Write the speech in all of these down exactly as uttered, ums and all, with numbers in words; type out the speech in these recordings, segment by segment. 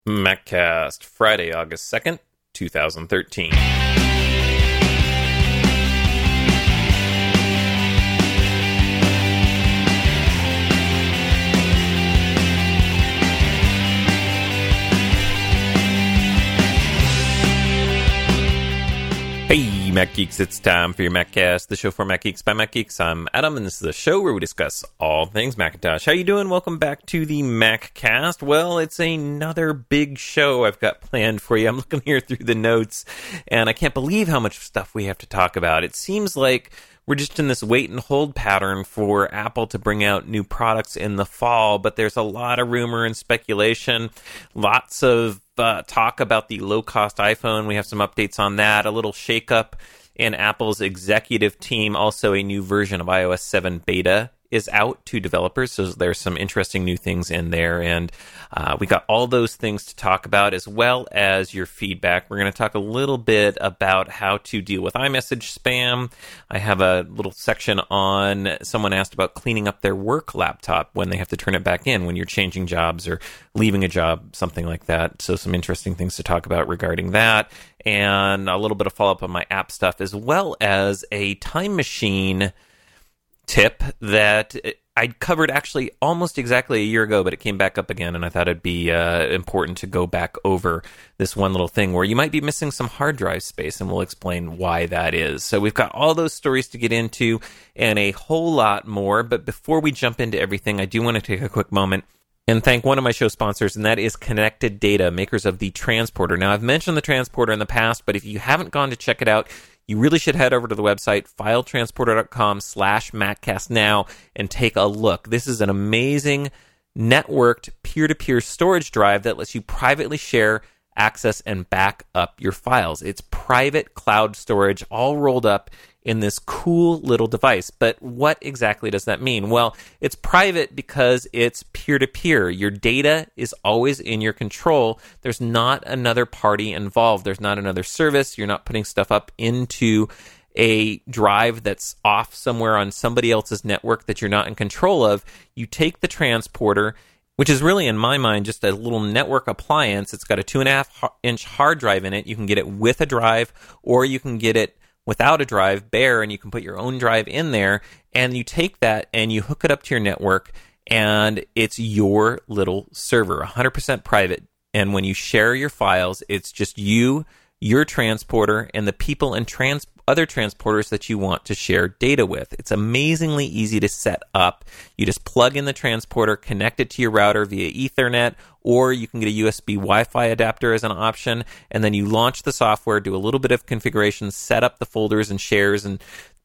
MacCast, Friday, August second, twenty thirteen. Hey, Mac Geeks, it's time for your MacCast, the show for Mac Geeks by Mac Geeks. I'm Adam, and this is the show where we discuss all things Macintosh. How you doing? Welcome back to the MacCast. Well, it's another big show I've got planned for you. I'm looking here through the notes, and I can't believe how much stuff we have to talk about. It seems like we're just in this wait and hold pattern for Apple to bring out new products in the fall, but there's a lot of rumor and speculation, lots of uh, talk about the low-cost iPhone. We have some updates on that, a little shakeup in Apple's executive team. Also, a new version of i O S seven beta is out to developers, so there's some interesting new things in there, and uh, we got all those things to talk about, as well as your feedback. We're going to talk a little bit about how to deal with iMessage spam. I have a little section on, someone asked about cleaning up their work laptop when they have to turn it back in when you're changing jobs or leaving a job, something like that. So some interesting things to talk about regarding that, and a little bit of follow-up on my app stuff, as well as a time machine tip that I covered actually almost exactly a year ago, but it came back up again, and I thought it'd be uh, important to go back over this one little thing where you might be missing some hard drive space, and we'll explain why that is. So we've got all those stories to get into and a whole lot more, but before we jump into everything, I do want to take a quick moment and thank one of my show sponsors, and that is Connected Data, makers of the Transporter. Now, I've mentioned the Transporter in the past, but if you haven't gone to check it out, you really should head over to the website, filetransporter.com slash MacCast now, and take a look. This is an amazing networked peer-to-peer storage drive that lets you privately share, access, and back up your files. It's private cloud storage all rolled up in this cool little device. But what exactly does that mean? Well, it's private because it's peer-to-peer. Your data is always in your control. There's not another party involved. There's not another service. You're not putting stuff up into a drive that's off somewhere on somebody else's network that you're not in control of. You take the transporter, which is really, in my mind, just a little network appliance. It's got a two and a half inch hard drive in it. You can get it with a drive, or you can get it without a drive, bare, and you can put your own drive in there, and you take that and you hook it up to your network, and it's your little server, one hundred percent private. And when you share your files, it's just you, your transporter, and the people and trans- other transporters that you want to share data with. It's amazingly easy to set up. You just plug in the transporter, connect it to your router via Ethernet, or you can get a U S B Wi-Fi adapter as an option, and then you launch the software, do a little bit of configuration, set up the folders and shares, and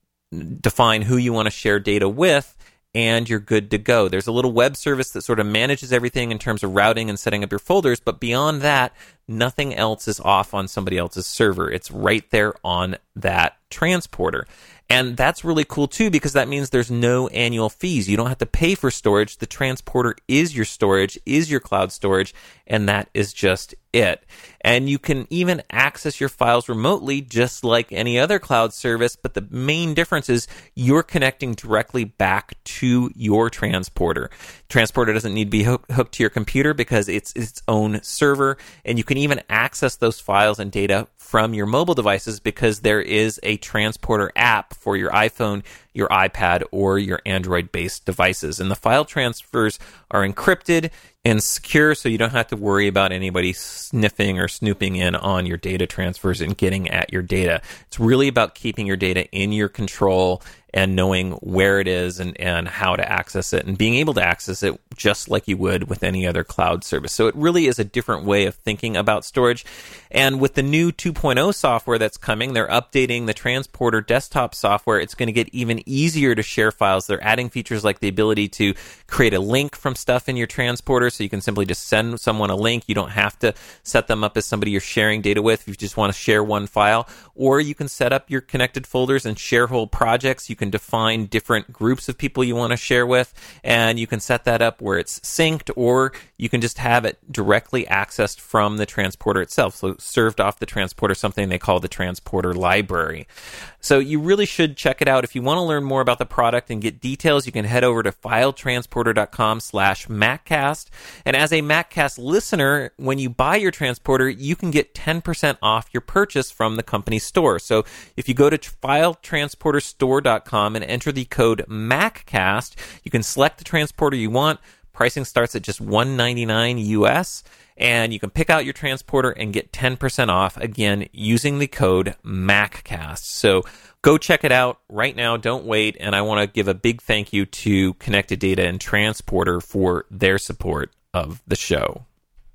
define who you want to share data with, and you're good to go. There's a little web service that sort of manages everything in terms of routing and setting up your folders, but beyond that, nothing else is off on somebody else's server. It's right there on that transporter. And that's really cool, too, because that means there's no annual fees. You don't have to pay for storage. The transporter is your storage, is your cloud storage, and that is just it. And you can even access your files remotely, just like any other cloud service, but the main difference is you're connecting directly back to your transporter. Transporter doesn't need to be hook- hooked to your computer because it's its own server, and you can even access those files and data from your mobile devices because there is a transporter app for your iPhone, your iPad, or your Android-based devices. And the file transfers are encrypted and secure, so you don't have to worry about anybody sniffing or snooping in on your data transfers and getting at your data. It's really about keeping your data in your control and knowing where it is and, and how to access it and being able to access it just like you would with any other cloud service. So it really is a different way of thinking about storage. And with the new two point oh software that's coming, they're updating the Transporter desktop software. It's going to get even easier to share files. They're adding features like the ability to create a link from stuff in your transporter, so you can simply just send someone a link. You don't have to set them up as somebody you're sharing data with if you just want to share one file. Or you can set up your connected folders and share whole projects. You can can define different groups of people you want to share with, and you can set that up where it's synced, or you can just have it directly accessed from the transporter itself. So served off the transporter, something they call the transporter library. So you really should check it out. If you want to learn more about the product and get details, you can head over to filetransporter.com slash MacCast. And as a MacCast listener, when you buy your transporter, you can get ten percent off your purchase from the company store. So if you go to filetransporter store dot com and enter the code MacCast, you can select the transporter you want. Pricing starts at just one hundred ninety-nine dollars U S, and you can pick out your transporter and get ten percent off, again, using the code MacCast. So go check it out right now. Don't wait. And I want to give a big thank you to Connected Data and Transporter for their support of the show.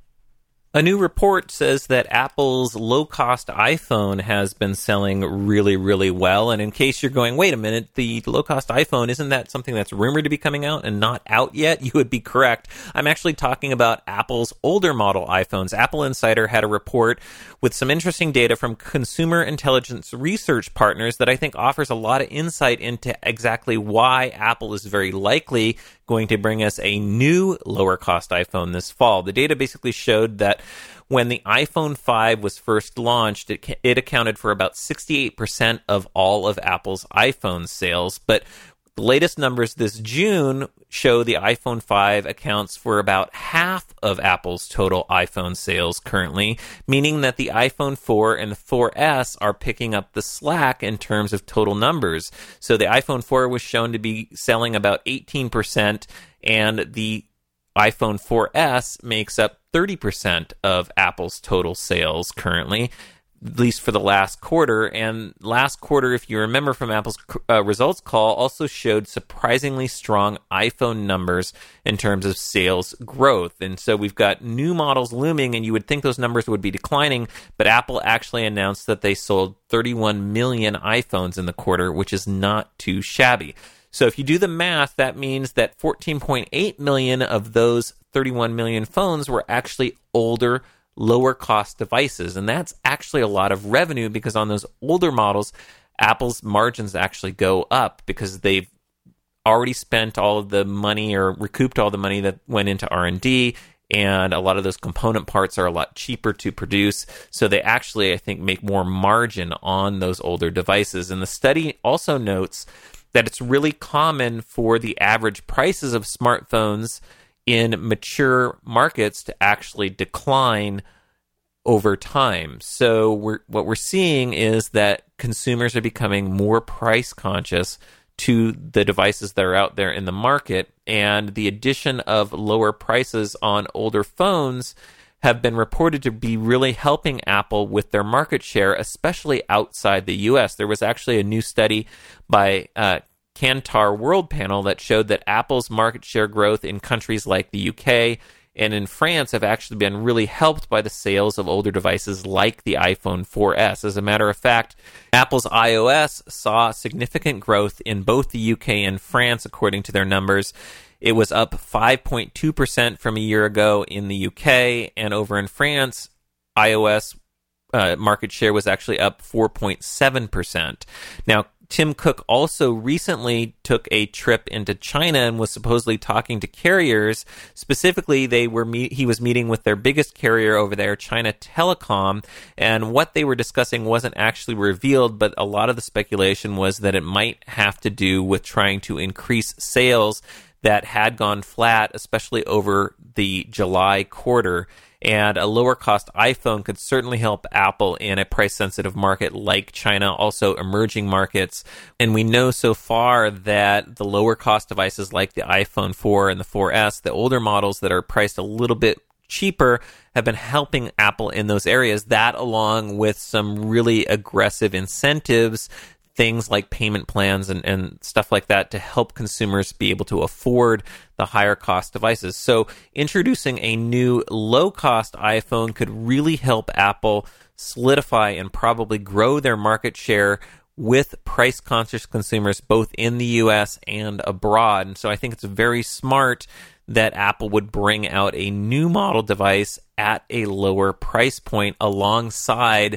A new report says that Apple's low-cost iPhone has been selling really, really well. And in case you're going, wait a minute, the low-cost iPhone, isn't that something that's rumored to be coming out and not out yet? You would be correct. I'm actually talking about Apple's older model iPhones. Apple Insider had a report with some interesting data from consumer intelligence research partners that I think offers a lot of insight into exactly why Apple is very likely going to bring us a new lower-cost iPhone this fall. The data basically showed that when the iPhone five was first launched, it, it accounted for about sixty-eight percent of all of Apple's iPhone sales. But the latest numbers this June show the iPhone five accounts for about half of Apple's total iPhone sales currently, meaning that the iPhone four and the four S are picking up the slack in terms of total numbers. So the iPhone four was shown to be selling about eighteen percent, and the iPhone four S makes up thirty percent of Apple's total sales currently, at least for the last quarter. And last quarter, if you remember from Apple's uh, results call, also showed surprisingly strong iPhone numbers in terms of sales growth. And so we've got new models looming, and you would think those numbers would be declining, but Apple actually announced that they sold thirty-one million iPhones in the quarter, which is not too shabby. So if you do the math, that means that fourteen point eight million of those thirty-one million phones were actually older, lower cost devices. And that's actually a lot of revenue, because on those older models, Apple's margins actually go up because they've already spent all of the money or recouped all the money that went into R and D. And a lot of those component parts are a lot cheaper to produce. So they actually, I think, make more margin on those older devices. And the study also notes that it's really common for the average prices of smartphones in mature markets to actually decline over time. So we're, what we're seeing is that consumers are becoming more price conscious to the devices that are out there in the market, and the addition of lower prices on older phones have been reported to be really helping Apple with their market share, especially outside the U S. There was actually a new study by uh, Kantar World Panel that showed that Apple's market share growth in countries like the U K and in France have actually been really helped by the sales of older devices like the iPhone four S. As a matter of fact, Apple's iOS saw significant growth in both the U K and France, according to their numbers. It was up five point two percent from a year ago in the U K, and over in France, iOS uh, market share was actually up four point seven percent. Now, Tim Cook also recently took a trip into China and was supposedly talking to carriers. Specifically, they were me- he was meeting with their biggest carrier over there, China Telecom, and what they were discussing wasn't actually revealed, but a lot of the speculation was that it might have to do with trying to increase sales that had gone flat, especially over the July quarter. And a lower-cost iPhone could certainly help Apple in a price-sensitive market like China, also emerging markets. And we know so far that the lower-cost devices like the iPhone four and the four S, the older models that are priced a little bit cheaper, have been helping Apple in those areas. That, along with some really aggressive incentives, things like payment plans and, and stuff like that, to help consumers be able to afford the higher cost devices. So introducing a new low cost iPhone could really help Apple solidify and probably grow their market share with price conscious consumers both in the U S and abroad. And so I think it's very smart that Apple would bring out a new model device at a lower price point alongside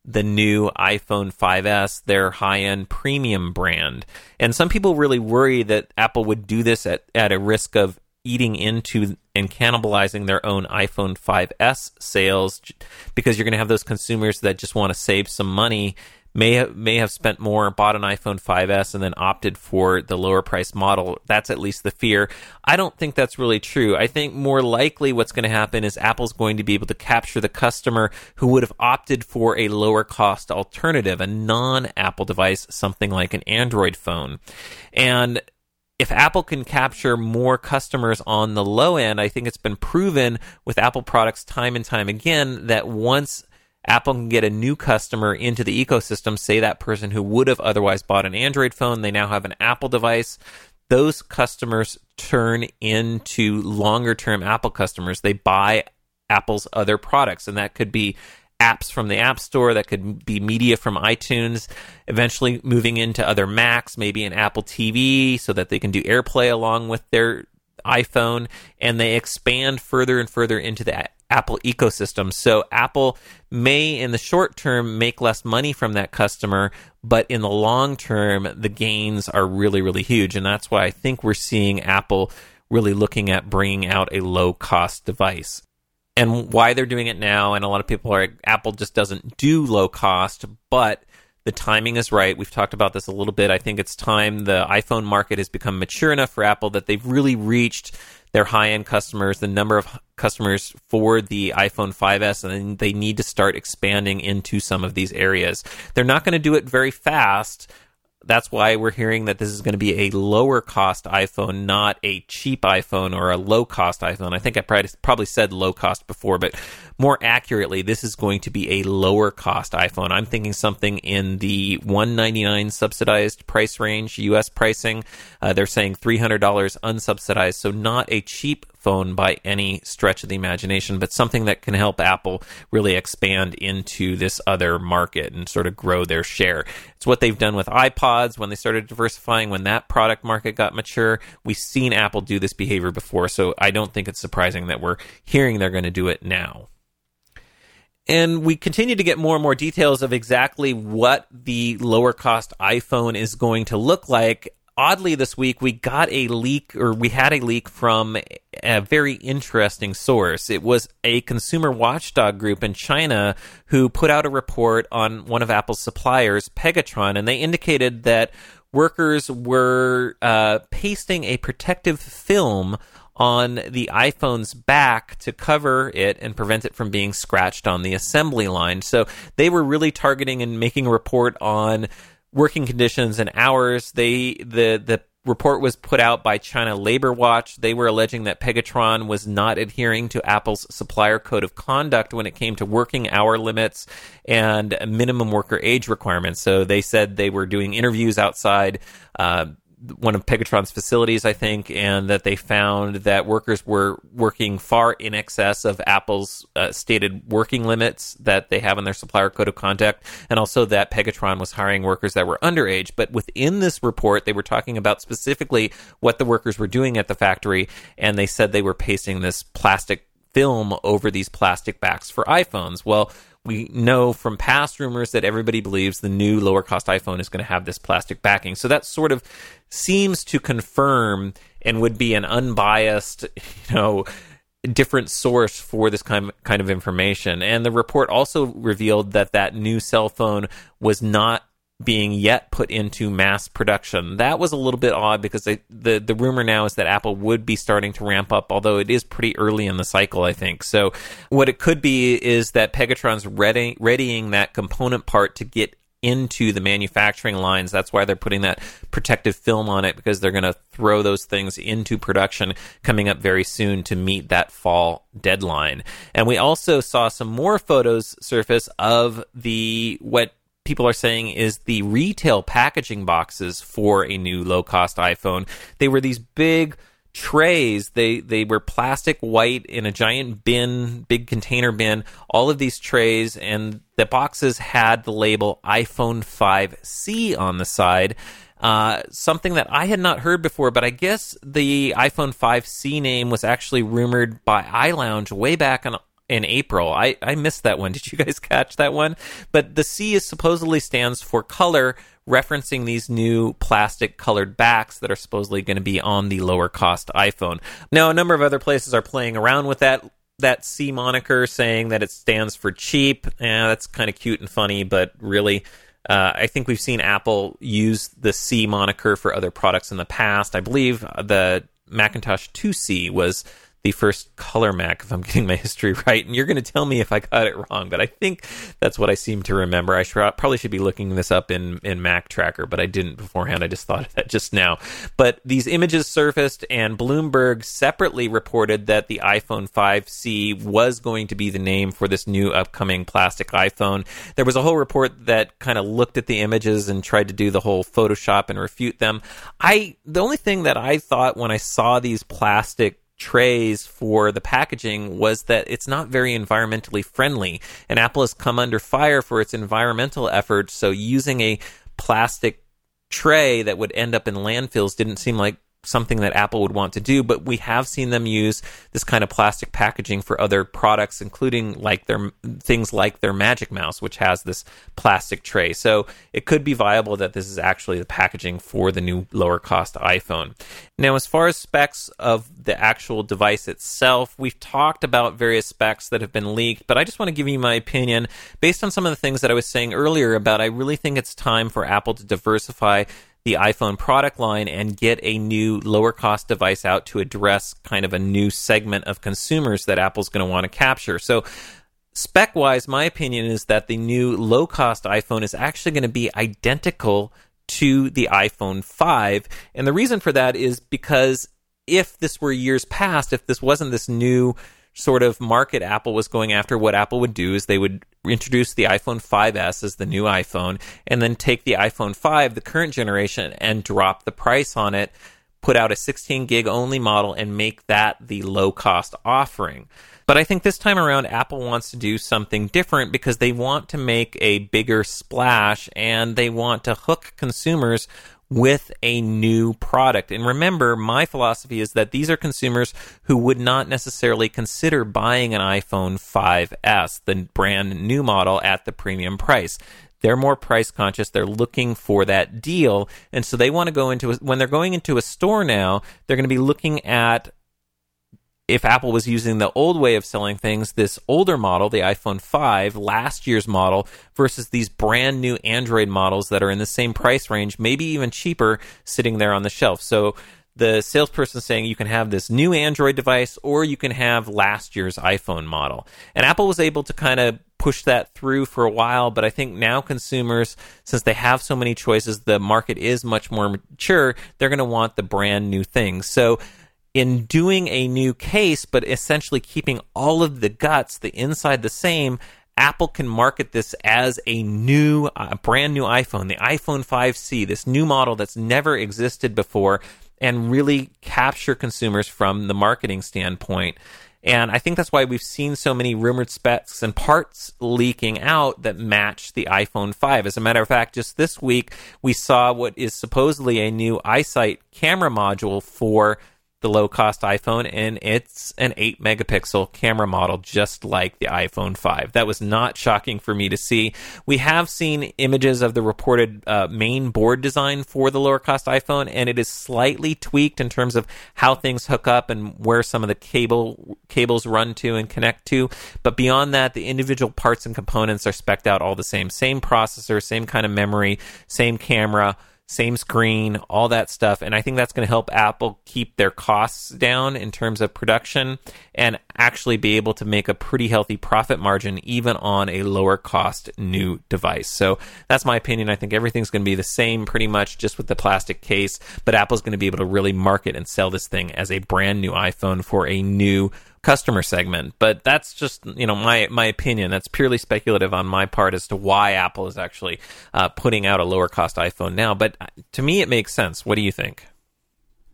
the new iPhone five S, their high-end premium brand. And some people really worry that Apple would do this at, at a risk of eating into and cannibalizing their own iPhone five S sales, because you're going to have those consumers that just want to save some money, may have, may have spent more, bought an iPhone five S, and then opted for the lower price model. That's at least the fear. I don't think that's really true. I think more likely what's going to happen is Apple's going to be able to capture the customer who would have opted for a lower cost alternative, a non-Apple device, something like an Android phone. And if Apple can capture more customers on the low end, I think it's been proven with Apple products time and time again that once Apple can get a new customer into the ecosystem, say that person who would have otherwise bought an Android phone, they now have an Apple device, those customers turn into longer-term Apple customers. They buy Apple's other products, and that could be apps from the App Store, that could be media from iTunes, eventually moving into other Macs, maybe an Apple T V, so that they can do AirPlay along with their iPhone, and they expand further and further into the Apple ecosystem. So Apple may, in the short term, make less money from that customer, but in the long term, the gains are really, really huge. And that's why I think we're seeing Apple really looking at bringing out a low-cost device. And why they're doing it now, and a lot of people are, Apple just doesn't do low cost, but the timing is right. We've talked about this a little bit. I think it's time the iPhone market has become mature enough for Apple that they've really reached their high-end customers, the number of customers for the iPhone five S, and they need to start expanding into some of these areas. They're not going to do it very fast. That's why we're hearing that this is going to be a lower cost iPhone, not a cheap iPhone or a low cost iPhone. I think I probably said low cost before, but more accurately, this is going to be a lower cost iPhone. I'm thinking something in the one hundred ninety-nine dollars subsidized price range, U S pricing. Uh, they're saying three hundred dollars unsubsidized, so not a cheap phone by any stretch of the imagination, but something that can help Apple really expand into this other market and sort of grow their share. It's what they've done with iPods when they started diversifying, when that product market got mature. We've seen Apple do this behavior before, so I don't think it's surprising that we're hearing they're going to do it now. And we continue to get more and more details of exactly what the lower cost iPhone is going to look like. Oddly, this week, we got a leak, or we had a leak from a very interesting source. It was a consumer watchdog group in China who put out a report on one of Apple's suppliers, Pegatron, and they indicated that workers were uh, pasting a protective film on the iPhone's back to cover it and prevent it from being scratched on the assembly line. So they were really targeting and making a report on working conditions and hours. They the the report was put out by China Labor Watch. They were alleging that Pegatron was not adhering to Apple's supplier code of conduct when it came to working hour limits and minimum worker age requirements. So they said they were doing interviews outside uh, one of Pegatron's facilities, I think, and that they found that workers were working far in excess of Apple's uh, stated working limits that they have in their supplier code of conduct, and also that Pegatron was hiring workers that were underage. But within this report, they were talking about specifically what the workers were doing at the factory, and they said they were pasting this plastic film over these plastic backs for iPhones. Well, we know from past rumors that everybody believes the new lower cost iPhone is going to have this plastic backing. So that sort of seems to confirm and would be an unbiased, you know, different source for this kind of, kind of information. And the report also revealed that that new cell phone was not being yet put into mass production. That was a little bit odd because they, the the rumor now is that Apple would be starting to ramp up, although it is pretty early in the cycle, I think. So what it could be is that Pegatron's ready, readying that component part to get into the manufacturing lines. That's why they're putting that protective film on it, because they're going to throw those things into production coming up very soon to meet that fall deadline. And we also saw some more photos surface of the what people are saying is the retail packaging boxes for a new low-cost iPhone. They were these big trays. They they were plastic white in a giant bin, big container bin, all of these trays, and the boxes had the label iPhone five C on the side. Uh, something that I had not heard before, but I guess the iPhone five C name was actually rumored by iLounge way back in in April. I, I missed that one. Did you guys catch that one? But the C is supposedly stands for color, referencing these new plastic colored backs that are supposedly going to be on the lower cost iPhone. Now, a number of other places are playing around with that that C moniker, saying that it stands for cheap. Eh, that's kind of cute and funny, but really, uh, I think we've seen Apple use the C moniker for other products in the past. I believe the Macintosh two C was the first color Mac, if I'm getting my history right. And you're going to tell me if I got it wrong, but I think that's what I seem to remember. I should, probably should be looking this up in, in Mac Tracker, but I didn't beforehand. I just thought of that just now. But these images surfaced, and Bloomberg separately reported that the iPhone five C was going to be the name for this new upcoming plastic iPhone. There was a whole report that kind of looked at the images and tried to do the whole Photoshop and refute them. I the only thing that I thought when I saw these plastic trays for the packaging was that it's not very environmentally friendly, and Apple has come under fire for its environmental efforts. So using a plastic tray that would end up in landfills didn't seem like something that Apple would want to do, but we have seen them use this kind of plastic packaging for other products, including like their things like their Magic Mouse, which has this plastic tray. So it could be viable that this is actually the packaging for the new lower cost iPhone. Now, as far as specs of the actual device itself, we've talked about various specs that have been leaked, but I just want to give you my opinion based on some of the things that I was saying earlier about I really think it's time for Apple to diversify the iPhone product line and get a new lower cost device out to address kind of a new segment of consumers that Apple's going to want to capture. So spec wise, my opinion is that the new low cost iPhone is actually going to be identical to the iPhone five. And the reason for that is because if this were years past, if this wasn't this new sort of market Apple was going after, what Apple would do is they would introduce the iPhone five S as the new iPhone, and then take the iPhone five, the current generation, and drop the price on it, put out a sixteen gig only model, and make that the low-cost offering. But I think this time around, Apple wants to do something different because they want to make a bigger splash, and they want to hook consumers with a new product. And remember, my philosophy is that these are consumers who would not necessarily consider buying an iPhone five S, the brand new model, at the premium price. They're more price conscious. They're looking for that deal. And so they want to go into, a, when they're going into a store now, they're going to be looking at, if Apple was using the old way of selling things, this older model, the iPhone five, last year's model, versus these brand new Android models that are in the same price range, maybe even cheaper, sitting there on the shelf. So the salesperson saying you can have this new Android device or you can have last year's iPhone model. And Apple was able to kind of push that through for a while, but I think now consumers, since they have so many choices, the market is much more mature, they're going to want the brand new things. So in doing a new case, but essentially keeping all of the guts, the inside the same, Apple can market this as a new, uh, brand new iPhone, the iPhone five C, this new model that's never existed before, and really capture consumers from the marketing standpoint. And I think that's why we've seen so many rumored specs and parts leaking out that match the iPhone five. As a matter of fact, just this week, we saw what is supposedly a new iSight camera module for the low-cost iPhone, and it's an eight megapixel camera model, just like the iPhone five. That was not shocking for me to see. We have seen images of the reported uh, main board design for the lower-cost iPhone, and it is slightly tweaked in terms of how things hook up and where some of the cable cables run to and connect to. But beyond that, the individual parts and components are spec'd out all the same. Same processor, same kind of memory, same camera, same screen, all that stuff. And I think that's going to help Apple keep their costs down in terms of production and actually be able to make a pretty healthy profit margin even on a lower cost new device. So that's my opinion. I think everything's going to be the same pretty much, just with the plastic case, but Apple's going to be able to really market and sell this thing as a brand new iPhone for a new customer segment. But that's just, you know, my my opinion. That's purely speculative on my part as to why Apple is actually uh, putting out a lower cost iPhone now. But to me, it makes sense. What do you think?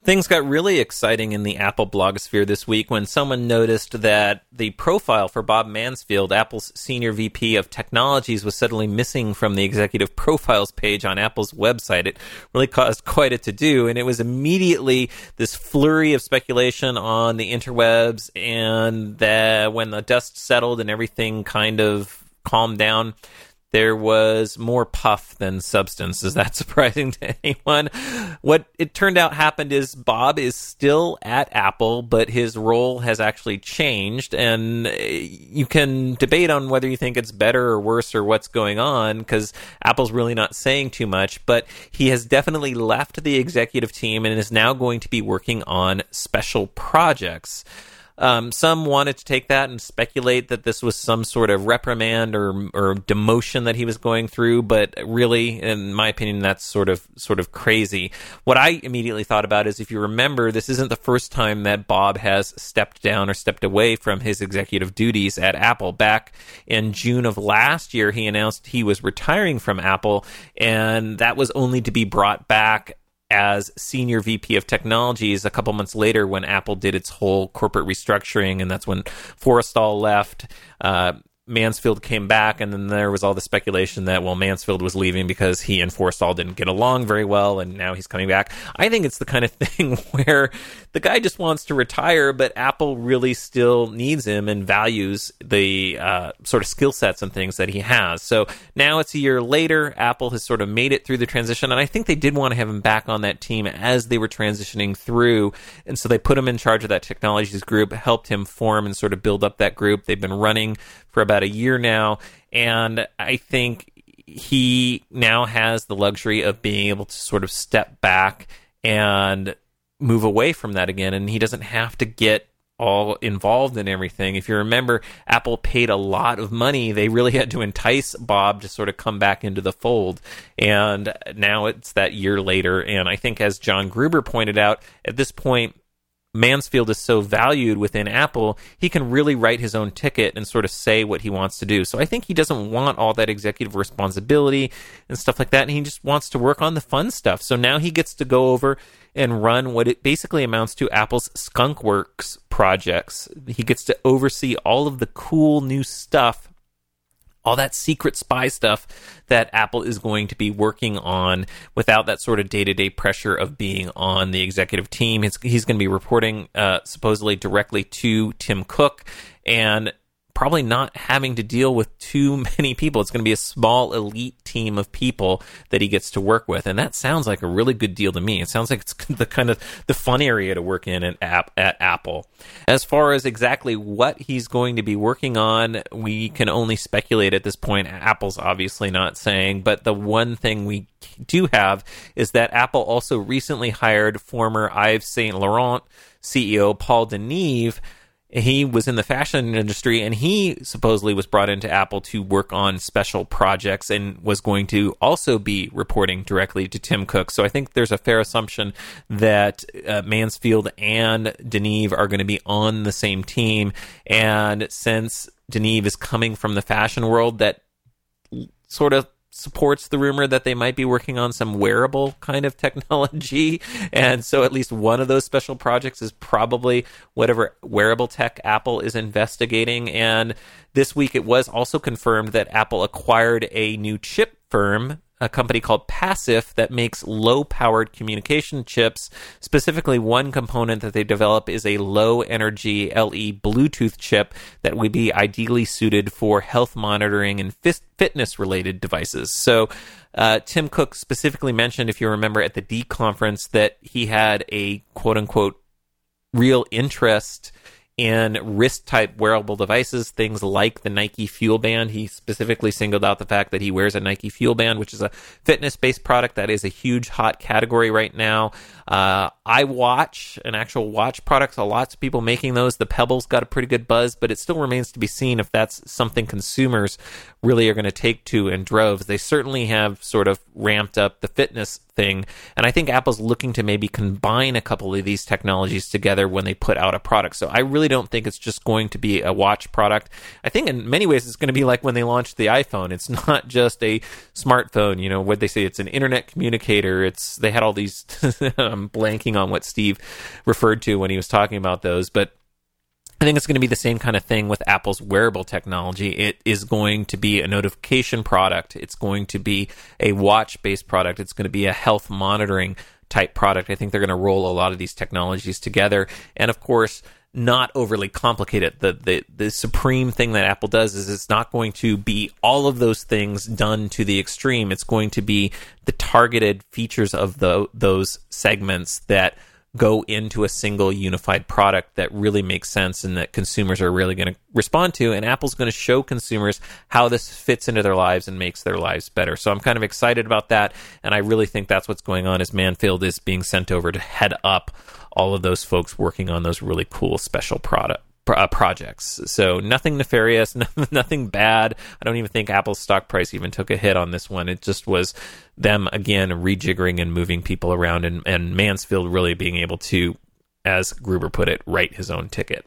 Things got really exciting in the Apple blogosphere this week when someone noticed that the profile for Bob Mansfield, Apple's senior V P of technologies, was suddenly missing from the executive profiles page on Apple's website. It really caused quite a to-do, and it was immediately this flurry of speculation on the interwebs, and that when the dust settled and everything kind of calmed down, there was more puff than substance. Is that surprising to anyone? What it turned out happened is Bob is still at Apple, but his role has actually changed, and you can debate on whether you think it's better or worse or what's going on, because Apple's really not saying too much, but he has definitely left the executive team and is now going to be working on special projects. Um, some wanted to take that and speculate that this was some sort of reprimand or or demotion that he was going through, but really, in my opinion, that's sort of sort of crazy. What I immediately thought about is, if you remember, this isn't the first time that Bob has stepped down or stepped away from his executive duties at Apple. Back in June of last year, he announced he was retiring from Apple, and that was only to be brought back as senior V P of technologies a couple months later when Apple did its whole corporate restructuring, and that's when Forrestal left. Uh, Mansfield came back, and then there was all the speculation that, well, Mansfield was leaving because he and Forrestal didn't get along very well, and now he's coming back. I think it's the kind of thing where the guy just wants to retire, but Apple really still needs him and values the uh, sort of skill sets and things that he has. So now it's a year later, Apple has sort of made it through the transition, and I think they did want to have him back on that team as they were transitioning through, and so they put him in charge of that technologies group, helped him form and sort of build up that group. They've been running for about a year now, and I think he now has the luxury of being able to sort of step back and move away from that again, and he doesn't have to get all involved in everything. If you remember, Apple paid a lot of money. They really had to entice Bob to sort of come back into the fold, and now it's that year later, and I think, as John Gruber pointed out, at this point, Mansfield is so valued within Apple, he can really write his own ticket and sort of say what he wants to do. So I think he doesn't want all that executive responsibility and stuff like that, and he just wants to work on the fun stuff. So now he gets to go over and run what it basically amounts to Apple's Skunkworks projects. He gets to oversee all of the cool new stuff, all that secret spy stuff that Apple is going to be working on without that sort of day-to-day pressure of being on the executive team. He's, he's going to be reporting uh, supposedly directly to Tim Cook, and probably not having to deal with too many people. It's going to be a small elite team of people that he gets to work with, and that sounds like a really good deal to me. It sounds like it's the kind of the fun area to work in at, app, at Apple. As far as exactly what he's going to be working on, we can only speculate at this point. Apple's obviously not saying, but the one thing we do have is that Apple also recently hired former Yves Saint Laurent C E O Paul Deneve. He was in the fashion industry, and he supposedly was brought into Apple to work on special projects and was going to also be reporting directly to Tim Cook. So I think there's a fair assumption that uh, Mansfield and Deneve are going to be on the same team. And since Deneve is coming from the fashion world, that sort of supports the rumor that they might be working on some wearable kind of technology. And so at least one of those special projects is probably whatever wearable tech Apple is investigating. And this week it was also confirmed that Apple acquired a new chip firm, a company called Passif, that makes low-powered communication chips. Specifically, one component that they develop is a low-energy L E Bluetooth chip that would be ideally suited for health monitoring and fitness-related devices. So uh, Tim Cook specifically mentioned, if you remember, at the D conference, that he had a quote-unquote real interest in wrist-type wearable devices, things like the Nike Fuel Band. He specifically singled out the fact that he wears a Nike Fuel Band, which is a fitness-based product that is a huge hot category right now. Uh, iWatch, an actual watch product, so lots of people making those. The Pebble's got a pretty good buzz, but it still remains to be seen if that's something consumers really are going to take to in droves. They certainly have sort of ramped up the fitness thing. And I think Apple's looking to maybe combine a couple of these technologies together when they put out a product. So I really don't think it's just going to be a watch product. I think in many ways it's going to be like when they launched the iPhone. It's not just a smartphone. You know, what they say, it's an internet communicator. It's, they had all these, I'm blanking on what Steve referred to when he was talking about those, but I think it's going to be the same kind of thing with Apple's wearable technology. It is going to be a notification product. It's going to be a watch-based product. It's going to be a health monitoring type product. I think they're going to roll a lot of these technologies together. And of course, not overly complicated. The, the the supreme thing that Apple does is it's not going to be all of those things done to the extreme. It's going to be the targeted features of the, those segments that go into a single unified product that really makes sense and that consumers are really going to respond to. And Apple's going to show consumers how this fits into their lives and makes their lives better. So I'm kind of excited about that. And I really think that's what's going on, is Manfield is being sent over to head up all of those folks working on those really cool special product Uh, projects. So nothing nefarious, nothing bad. I don't even think Apple's stock price even took a hit on this one. It just was them, again, rejiggering and moving people around, and, and Mansfield really being able to, as Gruber put it, write his own ticket.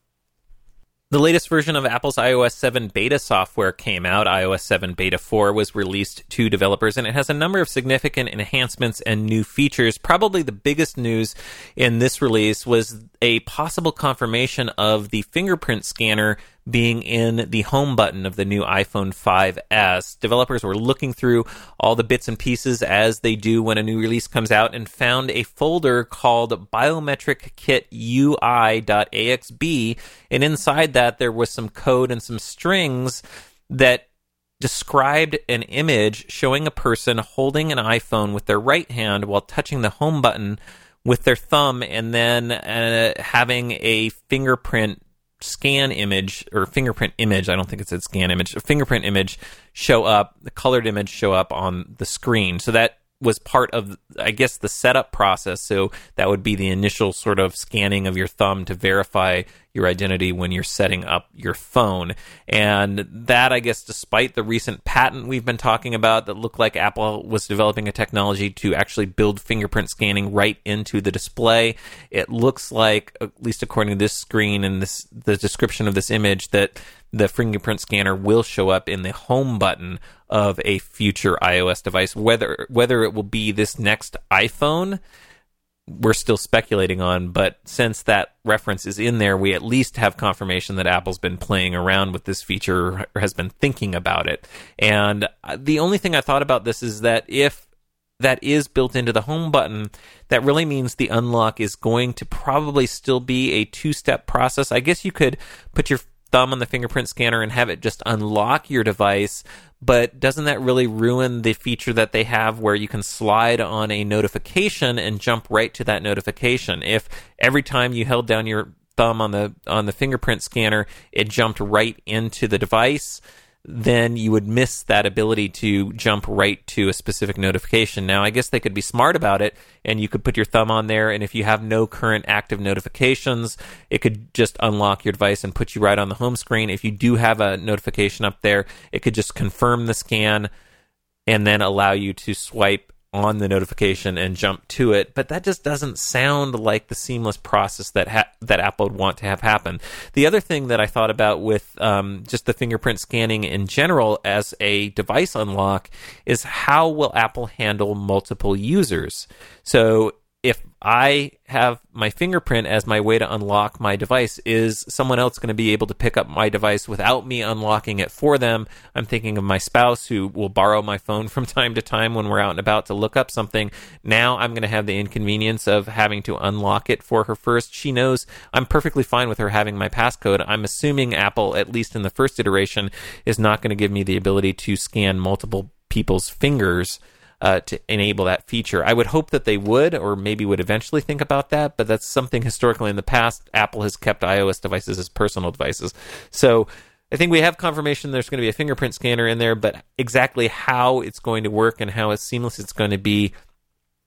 The latest version of Apple's i O S seven beta software came out. i O S seven beta four was released to developers, and it has a number of significant enhancements and new features. Probably the biggest news in this release was a possible confirmation of the fingerprint scanner being in the home button of the new iPhone five S. Developers were looking through all the bits and pieces as they do when a new release comes out, and found a folder called Biometric Kit U I dot A X B, and inside that there was some code and some strings that described an image showing a person holding an iPhone with their right hand while touching the home button with their thumb, and then uh, having a fingerprint scan image, or fingerprint image, I don't think it said scan image, a fingerprint image show up, the colored image show up on the screen. So that was part of, I guess, the setup process. So that would be the initial sort of scanning of your thumb to verify your identity when you're setting up your phone. And that, I guess, despite the recent patent we've been talking about that looked like Apple was developing a technology to actually build fingerprint scanning right into the display, it looks like, at least according to this screen and this the description of this image, that the fingerprint scanner will show up in the home button of a future iOS device. Whether whether it will be this next iPhone, we're still speculating on, but since that reference is in there, we at least have confirmation that Apple's been playing around with this feature, or has been thinking about it. And the only thing I thought about this is that if that is built into the home button, that really means the unlock is going to probably still be a two-step process. I guess you could put your thumb on the fingerprint scanner and have it just unlock your device, but doesn't that really ruin the feature that they have where you can slide on a notification and jump right to that notification? If every time you held down your thumb on the on the fingerprint scanner, it jumped right into the device, then you would miss that ability to jump right to a specific notification. Now, I guess they could be smart about it, and you could put your thumb on there, and if you have no current active notifications, it could just unlock your device and put you right on the home screen. If you do have a notification up there, it could just confirm the scan and then allow you to swipe on the notification and jump to it. But that just doesn't sound like the seamless process that ha- that Apple would want to have happen. The other thing that I thought about with um, just the fingerprint scanning in general as a device unlock is, how will Apple handle multiple users? So if I have my fingerprint as my way to unlock my device, is someone else going to be able to pick up my device without me unlocking it for them? I'm thinking of my spouse, who will borrow my phone from time to time when we're out and about to look up something. Now I'm going to have the inconvenience of having to unlock it for her first. She knows I'm perfectly fine with her having my passcode. I'm assuming Apple, at least in the first iteration, is not going to give me the ability to scan multiple people's fingers Uh, to enable that feature. I would hope that they would, or maybe would eventually think about that, but that's something historically in the past Apple has kept iOS devices as personal devices. So I think we have confirmation there's going to be a fingerprint scanner in there, but exactly how it's going to work and how seamless it's going to be,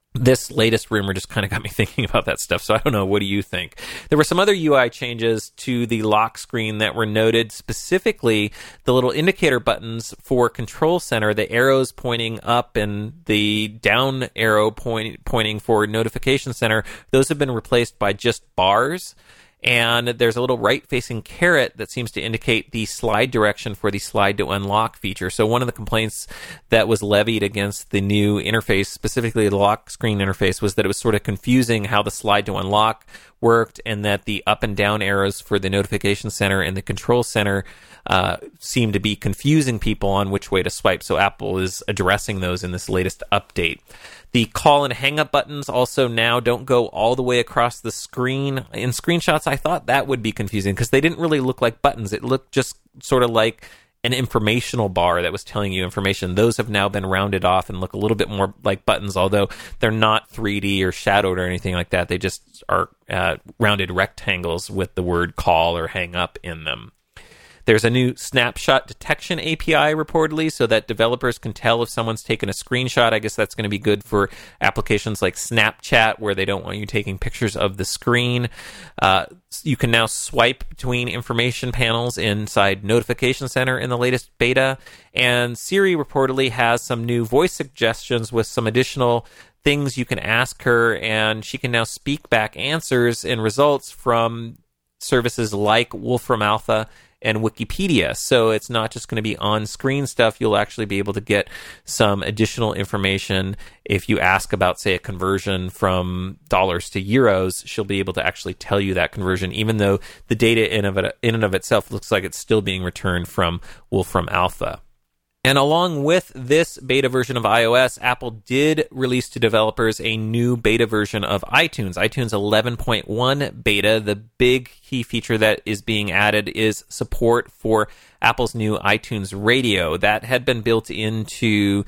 this latest rumor just kind of got me thinking about that stuff. So I don't know. What do you think? There were some other U I changes to the lock screen that were noted, specifically the little indicator buttons for Control Center, the arrows pointing up and the down arrow point, pointing for Notification Center. Those have been replaced by just bars. And there's a little right-facing caret that seems to indicate the slide direction for the slide to unlock feature. So one of the complaints that was levied against the new interface, specifically the lock screen interface, was that it was sort of confusing how the slide to unlock worked, and that the up and down arrows for the Notification Center and the Control Center uh, seemed to be confusing people on which way to swipe. So Apple is addressing those in this latest update. The call and hang up buttons also now don't go all the way across the screen. In screenshots, I thought that would be confusing because they didn't really look like buttons. It looked just sort of like an informational bar that was telling you information. Those have now been rounded off and look a little bit more like buttons, although they're not three D or shadowed or anything like that. They just are uh, rounded rectangles with the word call or hang up in them. There's a new snapshot detection A P I reportedly, so that developers can tell if someone's taken a screenshot. I guess that's going to be good for applications like Snapchat, where they don't want you taking pictures of the screen. Uh, you can now swipe between information panels inside Notification Center in the latest beta. And Siri reportedly has some new voice suggestions with some additional things you can ask her, and she can now speak back answers and results from services like Wolfram Alpha and Wikipedia. So it's not just going to be on-screen stuff. You'll actually be able to get some additional information. If you ask about, say, a conversion from dollars to euros, she'll be able to actually tell you that conversion, even though the data in of it, in and of itself looks like it's still being returned from Wolfram Alpha. And along with this beta version of iOS, Apple did release to developers a new beta version of iTunes. iTunes eleven point one beta. The big key feature that is being added is support for Apple's new iTunes Radio. That had been built into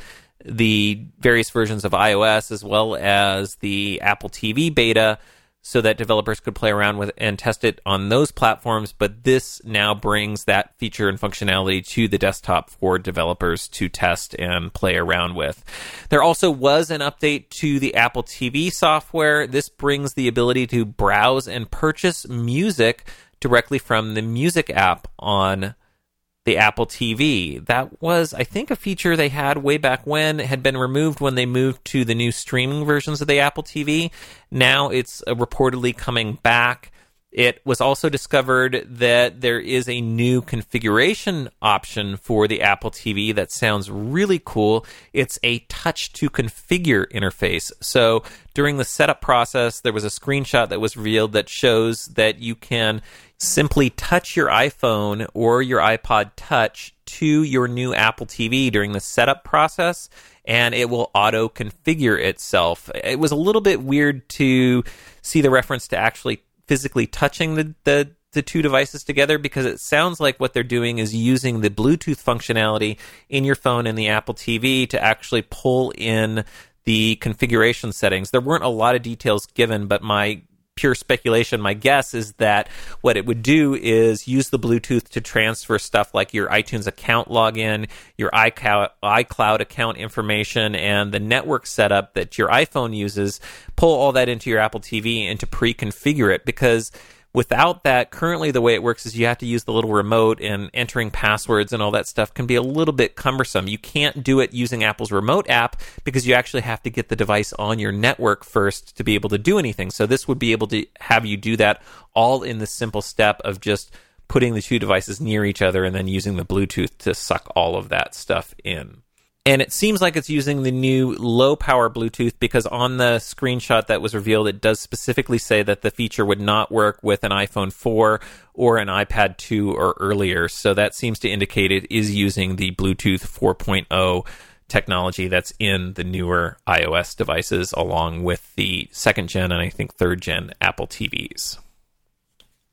the various versions of iOS as well as the Apple T V beta, so that developers could play around with and test it on those platforms. But this now brings that feature and functionality to the desktop for developers to test and play around with. There also was an update to the Apple T V software. This brings the ability to browse and purchase music directly from the Music app on the Apple T V. That was, I think, a feature they had way back when. It had been removed when they moved to the new streaming versions of the Apple T V. Now it's uh, reportedly coming back. It was also discovered that there is a new configuration option for the Apple T V that sounds really cool. It's a touch to configure interface. So during the setup process, there was a screenshot that was revealed that shows that you can simply touch your iPhone or your iPod Touch to your new Apple T V during the setup process, and it will auto-configure itself. It was a little bit weird to see the reference to actually physically touching the, the, the two devices together, because it sounds like what they're doing is using the Bluetooth functionality in your phone and the Apple T V to actually pull in the configuration settings. There weren't a lot of details given, but my pure speculation, my guess is that what it would do is use the Bluetooth to transfer stuff like your iTunes account login, your iCloud, iCloud account information, and the network setup that your iPhone uses, pull all that into your Apple T V and to pre-configure it, because without that, currently the way it works is you have to use the little remote, and entering passwords and all that stuff can be a little bit cumbersome. You can't do it using Apple's remote app because you actually have to get the device on your network first to be able to do anything. So this would be able to have you do that all in the simple step of just putting the two devices near each other and then using the Bluetooth to suck all of that stuff in. And it seems like it's using the new low-power Bluetooth, because on the screenshot that was revealed, it does specifically say that the feature would not work with an iPhone four or an iPad two or earlier. So that seems to indicate it is using the Bluetooth four point oh technology that's in the newer iOS devices, along with the second-gen and I think third-gen Apple T Vs.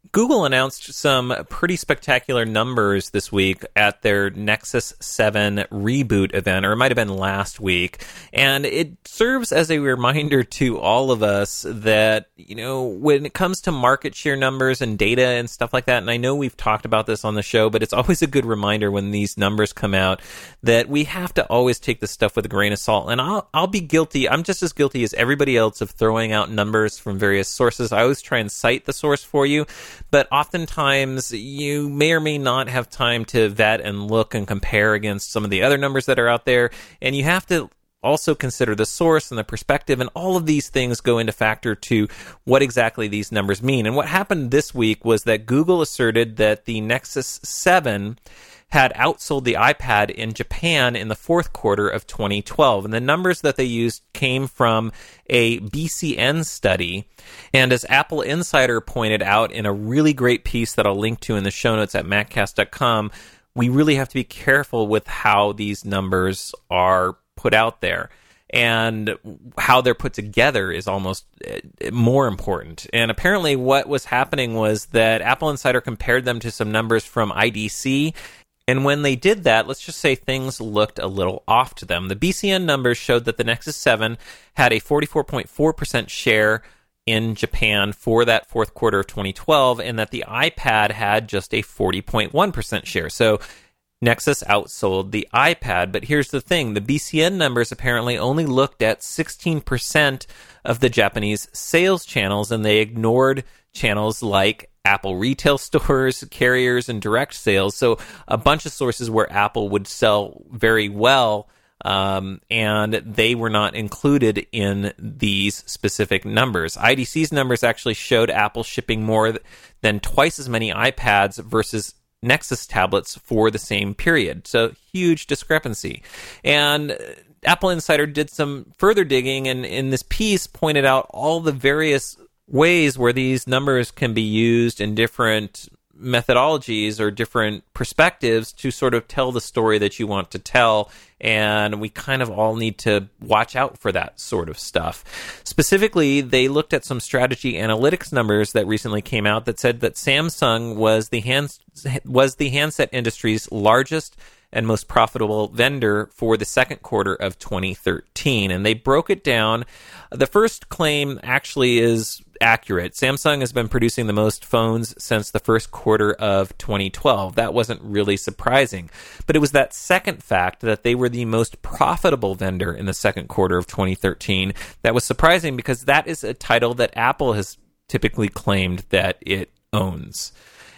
Google announced some pretty spectacular numbers this week at their Nexus seven reboot event, or it might have been last week. And it serves as a reminder to all of us that, you know, when it comes to market share numbers and data and stuff like that, and I know we've talked about this on the show, but it's always a good reminder when these numbers come out that we have to always take this stuff with a grain of salt. And I'll, I'll be guilty, I'm just as guilty as everybody else of throwing out numbers from various sources. I always try and cite the source for you. But oftentimes, you may or may not have time to vet and look and compare against some of the other numbers that are out there. And you have to also consider the source and the perspective, and all of these things go into factor to what exactly these numbers mean. And what happened this week was that Google asserted that the Nexus seven had outsold the iPad in Japan in the fourth quarter of twenty twelve. And the numbers that they used came from a B C N study. And as Apple Insider pointed out in a really great piece that I'll link to in the show notes at maccast dot com, we really have to be careful with how these numbers are put out there. And how they're put together is almost more important. And apparently what was happening was that Apple Insider compared them to some numbers from I D C. And when they did that, let's just say things looked a little off to them. The B C N numbers showed that the Nexus seven had a forty-four point four percent share in Japan for that fourth quarter of twenty twelve, and that the iPad had just a forty point one percent share. So Nexus outsold the iPad. But here's the thing. The B C N numbers apparently only looked at sixteen percent of the Japanese sales channels, and they ignored channels like Apple retail stores, carriers, and direct sales. So a bunch of sources where Apple would sell very well, um, and they were not included in these specific numbers. I D C's numbers actually showed Apple shipping more than twice as many iPads versus Nexus tablets for the same period. So huge discrepancy. And Apple Insider did some further digging, and in this piece pointed out all the various ways where these numbers can be used in different methodologies or different perspectives to sort of tell the story that you want to tell. And we kind of all need to watch out for that sort of stuff. Specifically, they looked at some strategy analytics numbers that recently came out that said that Samsung was the hands was the handset industry's largest and most profitable vendor for the second quarter of twenty thirteen. And they broke it down. The first claim actually is accurate. Samsung has been producing the most phones since the first quarter of twenty twelve. That wasn't really surprising. But it was that second fact, that they were the most profitable vendor in the second quarter of twenty thirteen, that was surprising, because that is a title that Apple has typically claimed that it owns.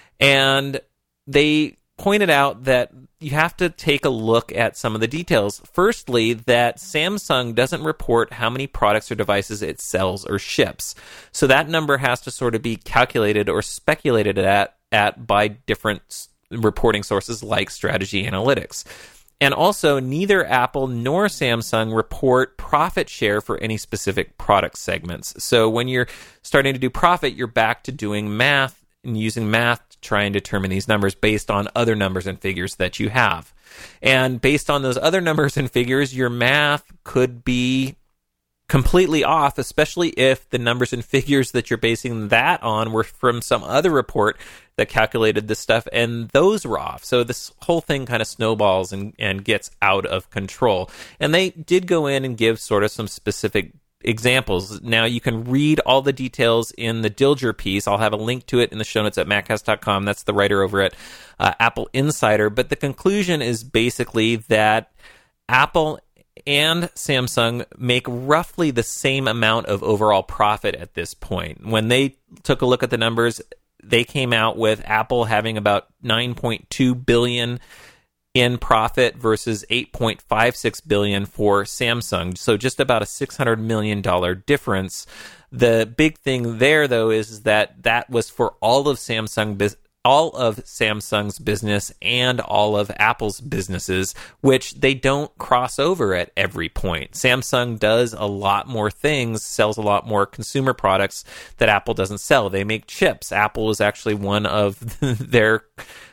And they pointed out that you have to take a look at some of the details. Firstly, that Samsung doesn't report how many products or devices it sells or ships. So that number has to sort of be calculated or speculated at, at by different reporting sources like Strategy Analytics. And also, neither Apple nor Samsung report profit share for any specific product segments. So when you're starting to do profit, you're back to doing math and using math to try and determine these numbers based on other numbers and figures that you have. And based on those other numbers and figures, your math could be completely off, especially if the numbers and figures that you're basing that on were from some other report that calculated this stuff, and those were off. So this whole thing kind of snowballs and, and gets out of control. And they did go in and give sort of some specific examples. Now, you can read all the details in the Dilger piece. I'll have a link to it in the show notes at maccast dot com. That's the writer over at uh, Apple Insider. But the conclusion is basically that Apple and Samsung make roughly the same amount of overall profit at this point. When they took a look at the numbers, they came out with Apple having about nine point two billion dollars in profit versus eight point five six billion dollars for Samsung. So just about a six hundred million dollars difference. The big thing there, though, is that that was for all of Samsung business. all of Samsung's business and all of Apple's businesses, which they don't cross over at every point. Samsung does a lot more things, sells a lot more consumer products that Apple doesn't sell. They make chips. Apple is actually one of their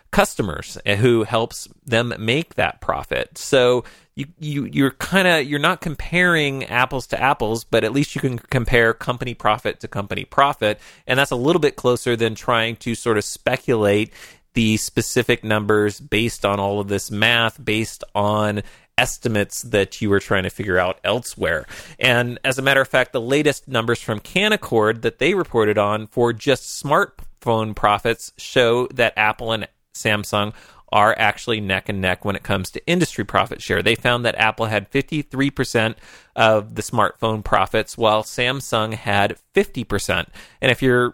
customers who helps them make that profit. So you, you, you're kind of, you're not comparing apples to apples, but at least you can compare company profit to company profit. And that's a little bit closer than trying to sort of speculate the specific numbers based on all of this math, based on estimates that you were trying to figure out elsewhere. And as a matter of fact, the latest numbers from Canaccord that they reported on for just smartphone profits show that Apple and Samsung are actually neck and neck when it comes to industry profit share. They found that Apple had fifty-three percent of the smartphone profits, while Samsung had fifty percent. And if you're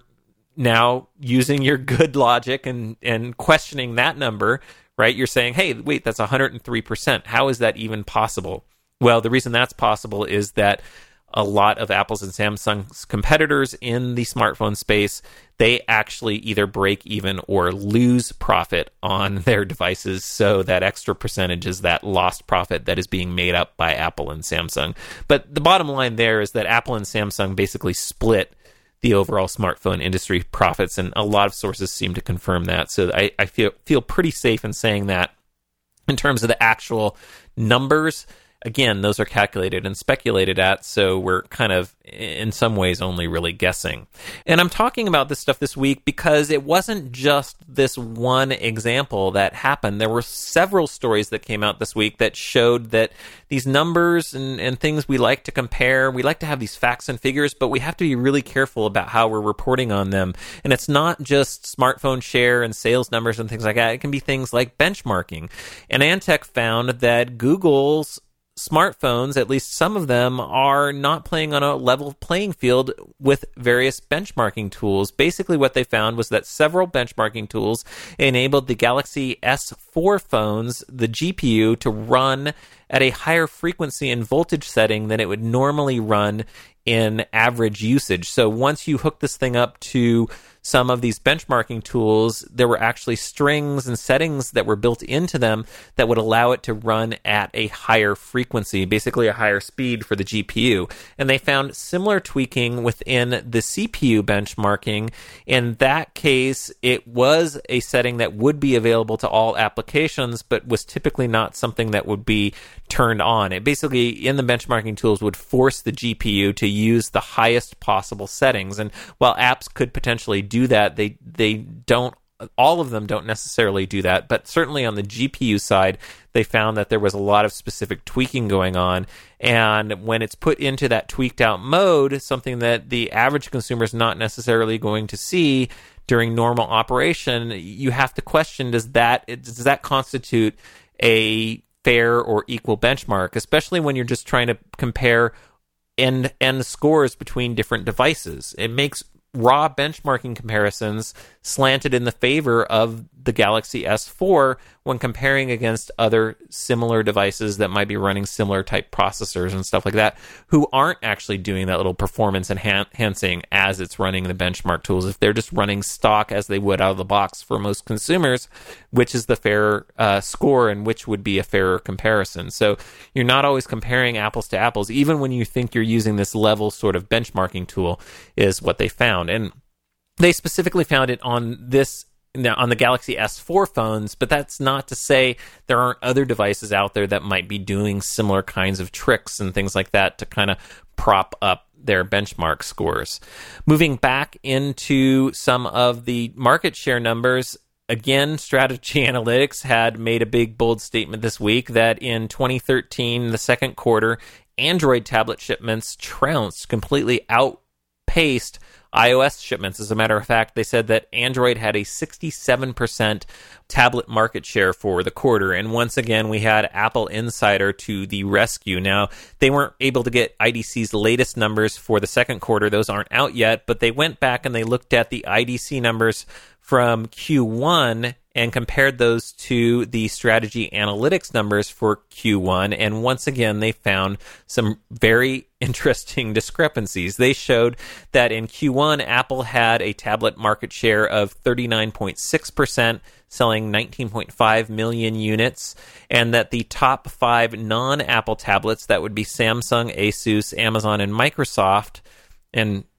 now using your good logic and, and questioning that number, right, you're saying, hey, wait, that's one hundred three percent. How is that even possible? Well, the reason that's possible is that a lot of Apple's and Samsung's competitors in the smartphone space, they actually either break even or lose profit on their devices. So that extra percentage is that lost profit that is being made up by Apple and Samsung. But the bottom line there is that Apple and Samsung basically split the overall smartphone industry profits, and a lot of sources seem to confirm that. So I, I feel feel pretty safe in saying that. In terms of the actual numbers, again, those are calculated and speculated at, so we're kind of, in some ways, only really guessing. And I'm talking about this stuff this week because it wasn't just this one example that happened. There were several stories that came out this week that showed that these numbers and, and things we like to compare, we like to have these facts and figures, but we have to be really careful about how we're reporting on them. And it's not just smartphone share and sales numbers and things like that. It can be things like benchmarking. And Antec found that Google's smartphones, at least some of them, are not playing on a level playing field with various benchmarking tools. Basically, what they found was that several benchmarking tools enabled the Galaxy S four phones, the G P U, to run at a higher frequency and voltage setting than it would normally run in average usage. So once you hook this thing up to some of these benchmarking tools, there were actually strings and settings that were built into them that would allow it to run at a higher frequency, basically a higher speed for the G P U. And they found similar tweaking within the C P U benchmarking. In that case, it was a setting that would be available to all applications, but was typically not something that would be turned on. It basically, in the benchmarking tools, would force the G P U to use the highest possible settings. And while apps could potentially do that, they they don't, all of them don't necessarily do that, but certainly on the G P U side, they found that there was a lot of specific tweaking going on. And when it's put into that tweaked out mode, something that the average consumer is not necessarily going to see during normal operation, you have to question, does that does that constitute a fair or equal benchmark, especially when you're just trying to compare end end scores between different devices? It makes raw benchmarking comparisons slanted in the favor of the Galaxy S four when comparing against other similar devices that might be running similar type processors and stuff like that, who aren't actually doing that little performance enhancing as it's running the benchmark tools. If they're just running stock as they would out of the box for most consumers, which is the fair uh, score and which would be a fairer comparison. So you're not always comparing apples to apples, even when you think you're using this level sort of benchmarking tool, is what they found. And they specifically found it on this on the Galaxy S four phones, but that's not to say there aren't other devices out there that might be doing similar kinds of tricks and things like that to kind of prop up their benchmark scores. Moving back into some of the market share numbers, again, Strategy Analytics had made a big, bold statement this week that in twenty thirteen, the second quarter, Android tablet shipments trounced, completely outpaced iOS shipments. As a matter of fact, they said that Android had a sixty-seven percent tablet market share for the quarter. And once again, we had Apple Insider to the rescue. Now, they weren't able to get I D C's latest numbers for the second quarter. Those aren't out yet, but they went back and they looked at the I D C numbers from Q one and compared those to the Strategy Analytics numbers for Q one. And once again, they found some very interesting discrepancies. They showed that in Q one, Apple had a tablet market share of thirty-nine point six percent, selling nineteen point five million units, and that the top five non-Apple tablets, that would be Samsung, Asus, Amazon, and Microsoft, and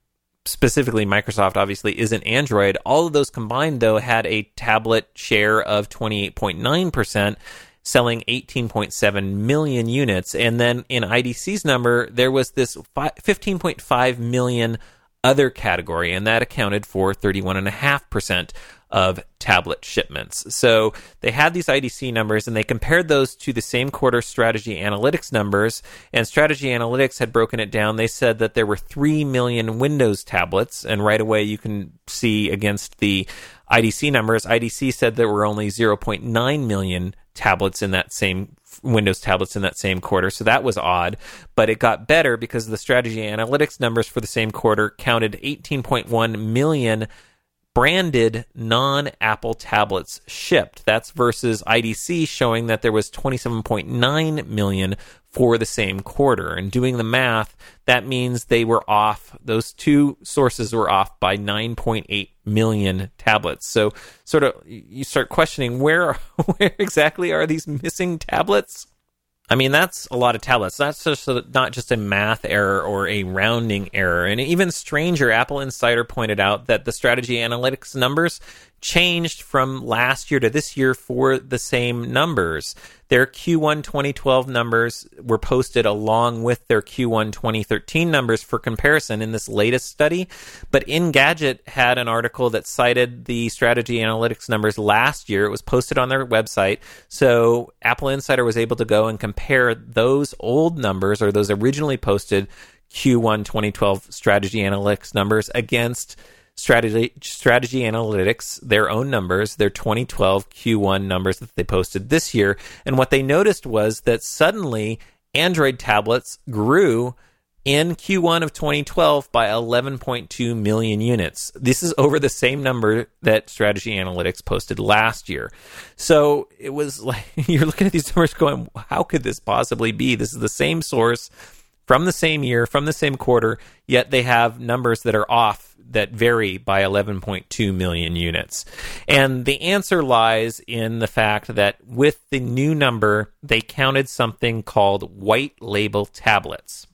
specifically Microsoft obviously isn't Android. All of those combined, though, had a tablet share of twenty-eight point nine percent, selling eighteen point seven million units. And then in I D C's number, there was this fifteen point five million other category, and that accounted for thirty-one point five percent of tablet shipments. So they had these I D C numbers, and they compared those to the same quarter Strategy Analytics numbers, and Strategy Analytics had broken it down. They said that there were three million Windows tablets, and right away you can see against the I D C numbers, I D C said there were only zero point nine million tablets in that same Windows tablets in that same quarter. So that was odd, but it got better because the Strategy Analytics numbers for the same quarter counted eighteen point one million branded non-Apple tablets shipped. That's versus I D C showing that there was twenty-seven point nine million for the same quarter. And doing the math, that means they were off, those two sources were off by nine point eight million tablets. So sort of you start questioning where where exactly are these missing tablets? I mean, that's a lot of tablets. That's just a, not just a math error or a rounding error. And even stranger, Apple Insider pointed out that the Strategy Analytics numbers changed from last year to this year for the same numbers. Their Q one twenty twelve numbers were posted along with their Q one twenty thirteen numbers for comparison in this latest study. But Engadget had an article that cited the Strategy Analytics numbers last year. It was posted on their website. So Apple Insider was able to go and compare those old numbers, or those originally posted Q one twenty twelve Strategy Analytics numbers, against Strategy Strategy Analytics, their own numbers, their twenty twelve Q one numbers that they posted this year. And what they noticed was that suddenly Android tablets grew in Q one of twenty twelve by eleven point two million units. This is over the same number that Strategy Analytics posted last year. So it was like, you're looking at these numbers going, how could this possibly be? This is the same source from the same year, from the same quarter, yet they have numbers that are off, that vary by eleven point two million units. And the answer lies in the fact that with the new number, they counted something called white label tablets.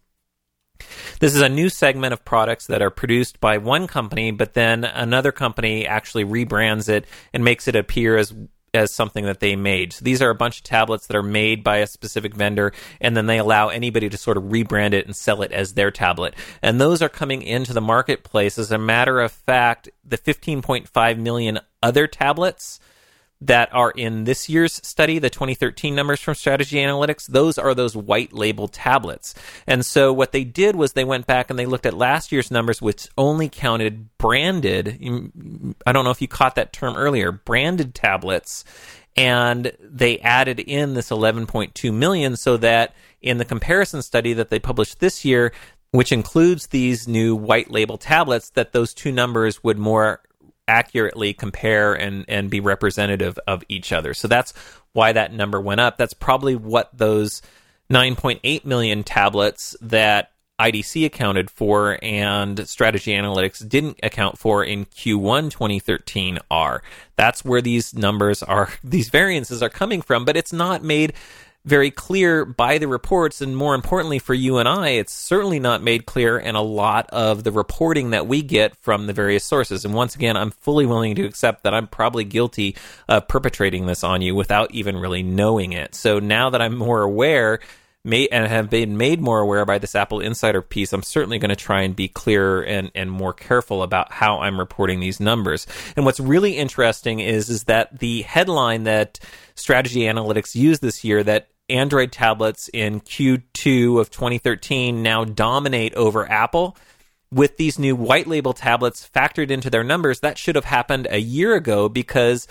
This is a new segment of products that are produced by one company, but then another company actually rebrands it and makes it appear as as something that they made. So these are a bunch of tablets that are made by a specific vendor, and then they allow anybody to sort of rebrand it and sell it as their tablet. And those are coming into the marketplace. As a matter of fact, the fifteen point five million other tablets that are in this year's study, the twenty thirteen numbers from Strategy Analytics, those are those white label tablets. And so what they did was they went back and they looked at last year's numbers, which only counted branded, I don't know if you caught that term earlier, branded tablets, and they added in this eleven point two million so that in the comparison study that they published this year, which includes these new white label tablets, that those two numbers would more accurately compare and, and be representative of each other. So that's why that number went up. That's probably what those nine point eight million tablets that I D C accounted for and Strategy Analytics didn't account for in Q one twenty thirteen are. That's where these numbers are, these variances are coming from, but it's not made very clear by the reports, and more importantly for you and I, it's certainly not made clear in a lot of the reporting that we get from the various sources. And once again, I'm fully willing to accept that I'm probably guilty of perpetrating this on you without even really knowing it. So now that I'm more aware, may, and have been made more aware by this Apple Insider piece, I'm certainly going to try and be clearer and, and more careful about how I'm reporting these numbers. And what's really interesting is, is that the headline that Strategy Analytics used this year, that Android tablets in Q two of twenty thirteen now dominate over Apple, with these new white label tablets factored into their numbers, that should have happened a year ago, because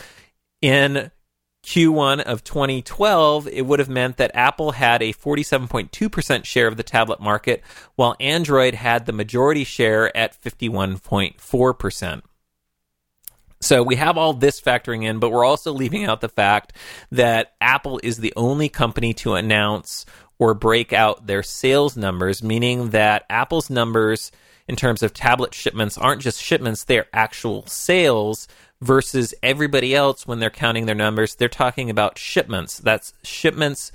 in Q one of twenty twelve, it would have meant that Apple had a forty-seven point two percent share of the tablet market, while Android had the majority share at fifty-one point four percent. So we have all this factoring in, but we're also leaving out the fact that Apple is the only company to announce or break out their sales numbers, meaning that Apple's numbers in terms of tablet shipments aren't just shipments, they're actual sales, versus everybody else when they're counting their numbers, they're talking about shipments. That's shipments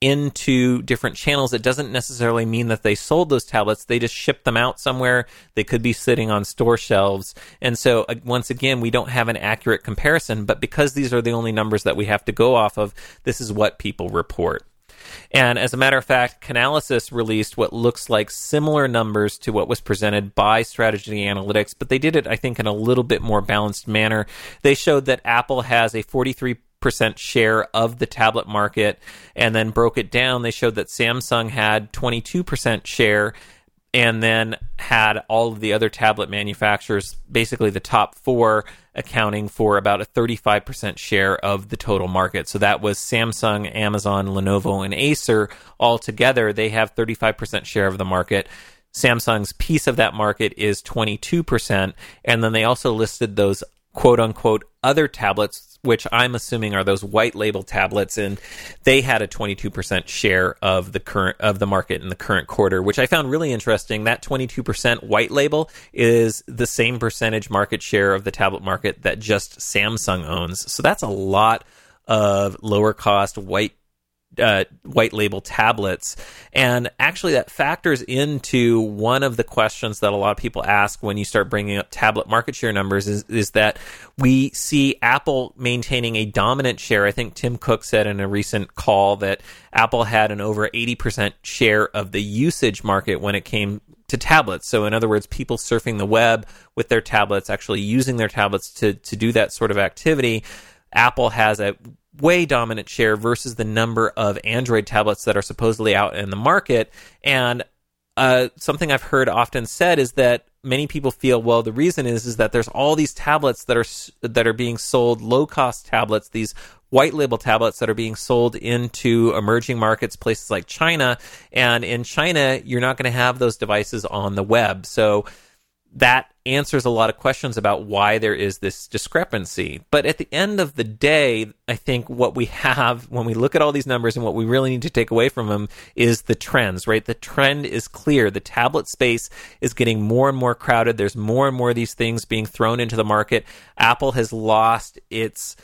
into different channels, it doesn't necessarily mean that they sold those tablets. They just shipped them out somewhere. They could be sitting on store shelves. And so, uh, once again, we don't have an accurate comparison, but because these are the only numbers that we have to go off of, this is what people report. And as a matter of fact, Canalys released what looks like similar numbers to what was presented by Strategy Analytics, but they did it, I think, in a little bit more balanced manner. They showed that Apple has a forty-three percent share of the tablet market, and then broke it down. They showed that Samsung had twenty-two percent share, and then had all of the other tablet manufacturers, basically the top four, accounting for about a thirty-five percent share of the total market. So that was Samsung, Amazon, Lenovo, and Acer. All together, they have thirty-five percent share of the market. Samsung's piece of that market is twenty-two percent, and then they also listed those quote-unquote other tablets, which I'm assuming are those white label tablets, and they had a twenty-two percent share of the current of the market in the current quarter, which I found really interesting. That twenty-two percent white label is the same percentage market share of the tablet market that just Samsung owns. So that's a lot of lower cost white Uh, white label tablets. And actually that factors into one of the questions that a lot of people ask when you start bringing up tablet market share numbers is, is that we see Apple maintaining a dominant share. I think Tim Cook said in a recent call that Apple had an over eighty percent share of the usage market when it came to tablets. So in other words, people surfing the web with their tablets, actually using their tablets to, to do that sort of activity. Apple has a way dominant share versus the number of Android tablets that are supposedly out in the market. And uh, something I've heard often said is that many people feel, well, the reason is is that there's all these tablets that are that are being sold, low-cost tablets, these white label tablets that are being sold into emerging markets, places like China. And in China, you're not going to have those devices on the web. So that answers a lot of questions about why there is this discrepancy. But at the end of the day, I think what we have when we look at all these numbers and what we really need to take away from them is the trends, right? The trend is clear. The tablet space is getting more and more crowded. There's more and more of these things being thrown into the market. Apple has lost its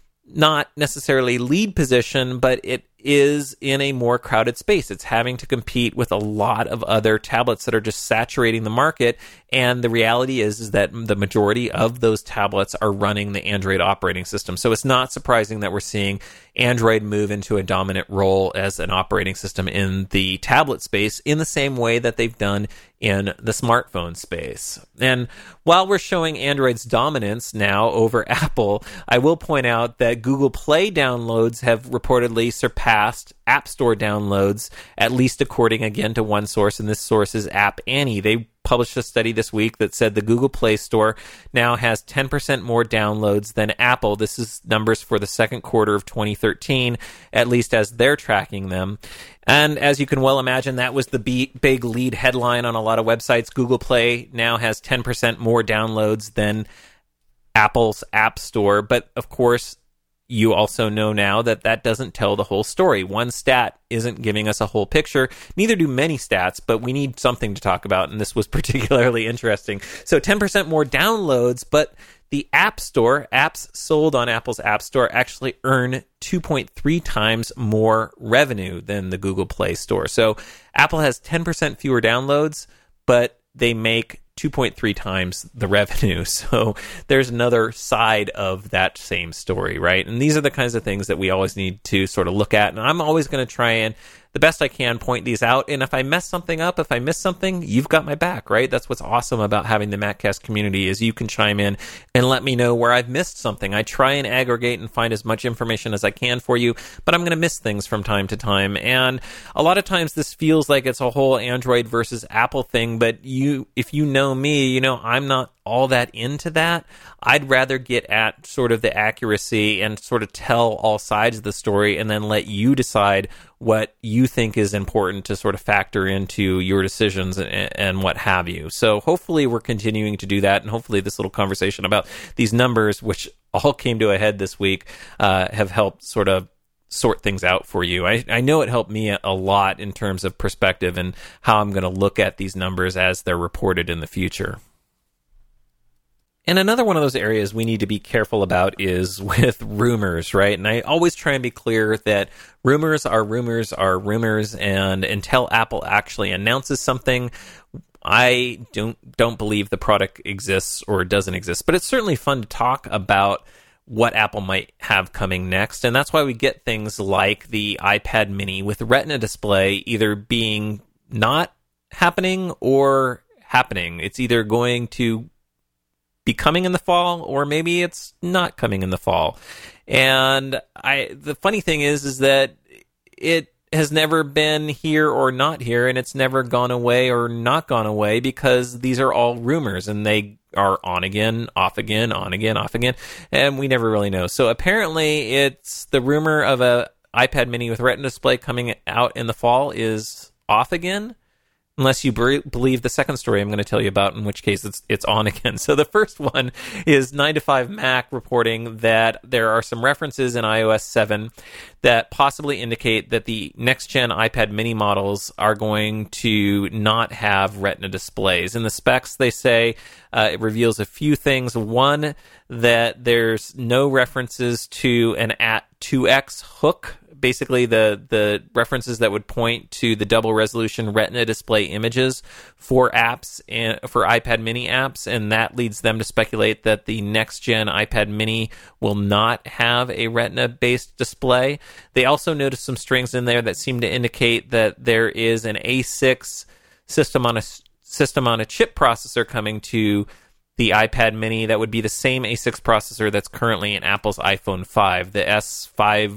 not necessarily lead position, but it is in a more crowded space. It's having to compete with a lot of other tablets that are just saturating the market. And the reality is, is that the majority of those tablets are running the Android operating system. So it's not surprising that we're seeing Android move into a dominant role as an operating system in the tablet space in the same way that they've done in the smartphone space. And while we're showing Android's dominance now over Apple, I will point out that Google Play downloads have reportedly surpassed App Store downloads, at least according again to one source, and this source is App Annie. They published a study this week that said the Google Play Store now has ten percent more downloads than Apple. This is numbers for the second quarter of twenty thirteen, at least as they're tracking them. And as you can well imagine, that was the big lead headline on a lot of websites. Google Play now has ten percent more downloads than Apple's App Store. But of course, you also know now that that doesn't tell the whole story. One stat isn't giving us a whole picture. Neither do many stats, but we need something to talk about, and this was particularly interesting. So ten percent more downloads, but the App Store, apps sold on Apple's App Store, actually earn two point three times more revenue than the Google Play Store. So Apple has ten percent fewer downloads, but they make two point three times the revenue. So there's another side of that same story, right? And these are the kinds of things that we always need to sort of look at. And I'm always going to try and, the best I can, point these out. And if I mess something up, if I miss something, you've got my back, right? That's what's awesome about having the MacCast community, is you can chime in and let me know where I've missed something. I try and aggregate and find as much information as I can for you, but I'm going to miss things from time to time. And a lot of times this feels like it's a whole Android versus Apple thing, but you, if you know me, you know I'm not all that into that. I'd rather get at sort of the accuracy and sort of tell all sides of the story and then let you decide what you think is important to sort of factor into your decisions and, and what have you. So hopefully we're continuing to do that, and hopefully this little conversation about these numbers, which all came to a head this week, uh, have helped sort of sort things out for you. I, I know it helped me a, a lot in terms of perspective and how I'm going to look at these numbers as they're reported in the future. And another one of those areas we need to be careful about is with rumors, right? And I always try and be clear that rumors are rumors are rumors, and until Apple actually announces something, I don't don't believe the product exists or doesn't exist. But it's certainly fun to talk about what Apple might have coming next, and that's why we get things like the iPad mini with Retina display either being not happening or happening. It's either going to be coming in the fall, or maybe it's not coming in the fall. And I, the funny thing is, is that it has never been here or not here, and it's never gone away or not gone away, because these are all rumors, and they are on again, off again, on again, off again, and we never really know. So apparently, it's the rumor of a iPad mini with Retina display coming out in the fall is off again. Unless you bre- believe the second story I'm going to tell you about, in which case it's it's on again. So the first one is nine to five Mac reporting that there are some references in i O S seven that possibly indicate that the next-gen iPad mini models are going to not have Retina displays. In the specs, they say uh, it reveals a few things. One, that there's no references to an at two x hook, basically the the references that would point to the double resolution Retina display images for apps and for iPad mini apps, and that leads them to speculate that the next gen iPad mini will not have a Retina based display. They also noticed some strings in there that seem to indicate that there is an A six system on a system on a chip processor coming to the iPad mini that would be the same A six processor that's currently in Apple's iPhone five, the S five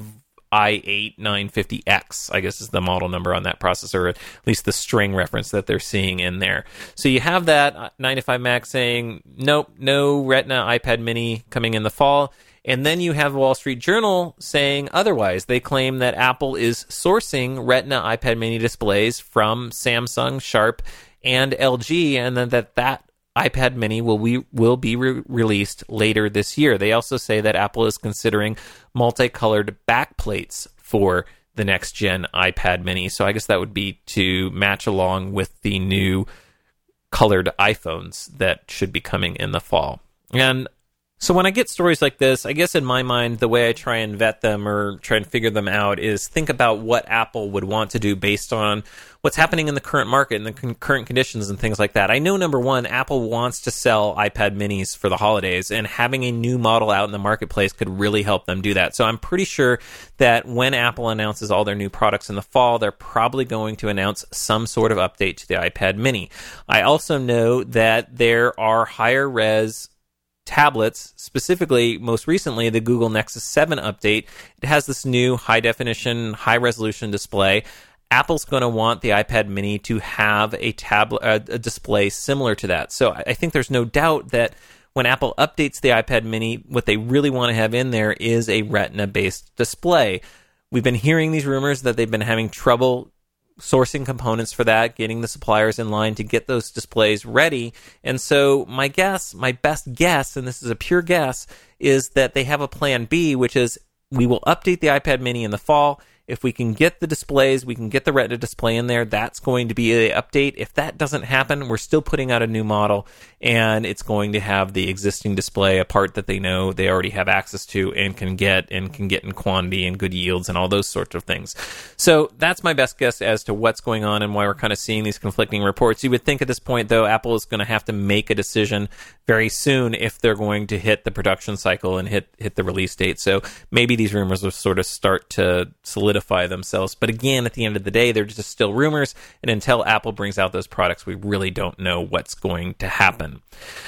i eight nine fifty X, I guess is the model number on that processor, at least the string reference that they're seeing in there. So you have that nine to five Mac saying, nope, no Retina iPad mini coming in the fall. And then you have Wall Street Journal saying otherwise. They claim that Apple is sourcing Retina iPad mini displays from Samsung, Sharp, and L G, and then that that iPad mini will be, will be re- released later this year. They also say that Apple is considering multicolored backplates for the next gen iPad mini. So I guess that would be to match along with the new colored iPhones that should be coming in the fall. And so when I get stories like this, I guess in my mind, the way I try and vet them or try and figure them out is think about what Apple would want to do based on what's happening in the current market and the con- current conditions and things like that. I know, number one, Apple wants to sell iPad minis for the holidays, and having a new model out in the marketplace could really help them do that. So I'm pretty sure that when Apple announces all their new products in the fall, they're probably going to announce some sort of update to the iPad mini. I also know that there are higher res tablets, specifically, most recently, the Google Nexus seven update. It has this new high-definition, high-resolution display. Apple's going to want the iPad mini to have a tablet, a display similar to that. So I think there's no doubt that when Apple updates the iPad mini, what they really want to have in there is a Retina-based display. We've been hearing these rumors that they've been having trouble sourcing components for that, getting the suppliers in line to get those displays ready. And so my guess, my best guess, and this is a pure guess, is that they have a plan B, which is we will update the iPad mini in the fall. If we can get the displays, we can get the Retina display in there, that's going to be an update. If that doesn't happen, we're still putting out a new model, and it's going to have the existing display, a part that they know they already have access to and can get, and can get in quantity and good yields and all those sorts of things. So that's my best guess as to what's going on and why we're kind of seeing these conflicting reports. You would think at this point, though, Apple is going to have to make a decision very soon if they're going to hit the production cycle and hit hit the release date. So maybe these rumors will sort of start to solidify themselves. But again, at the end of the day, they're just still rumors, and until Apple brings out those products, we really don't know what's going to happen.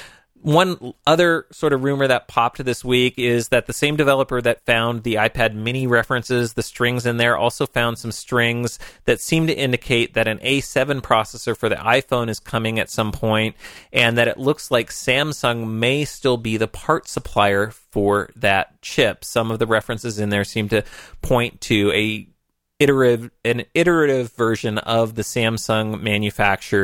One other sort of rumor that popped this week is that the same developer that found the iPad mini references, the strings in there, also found some strings that seem to indicate that an A seven processor for the iPhone is coming at some point, and that it looks like Samsung may still be the part supplier for that chip. Some of the references in there seem to point to a iterative, an iterative version of the Samsung manufactured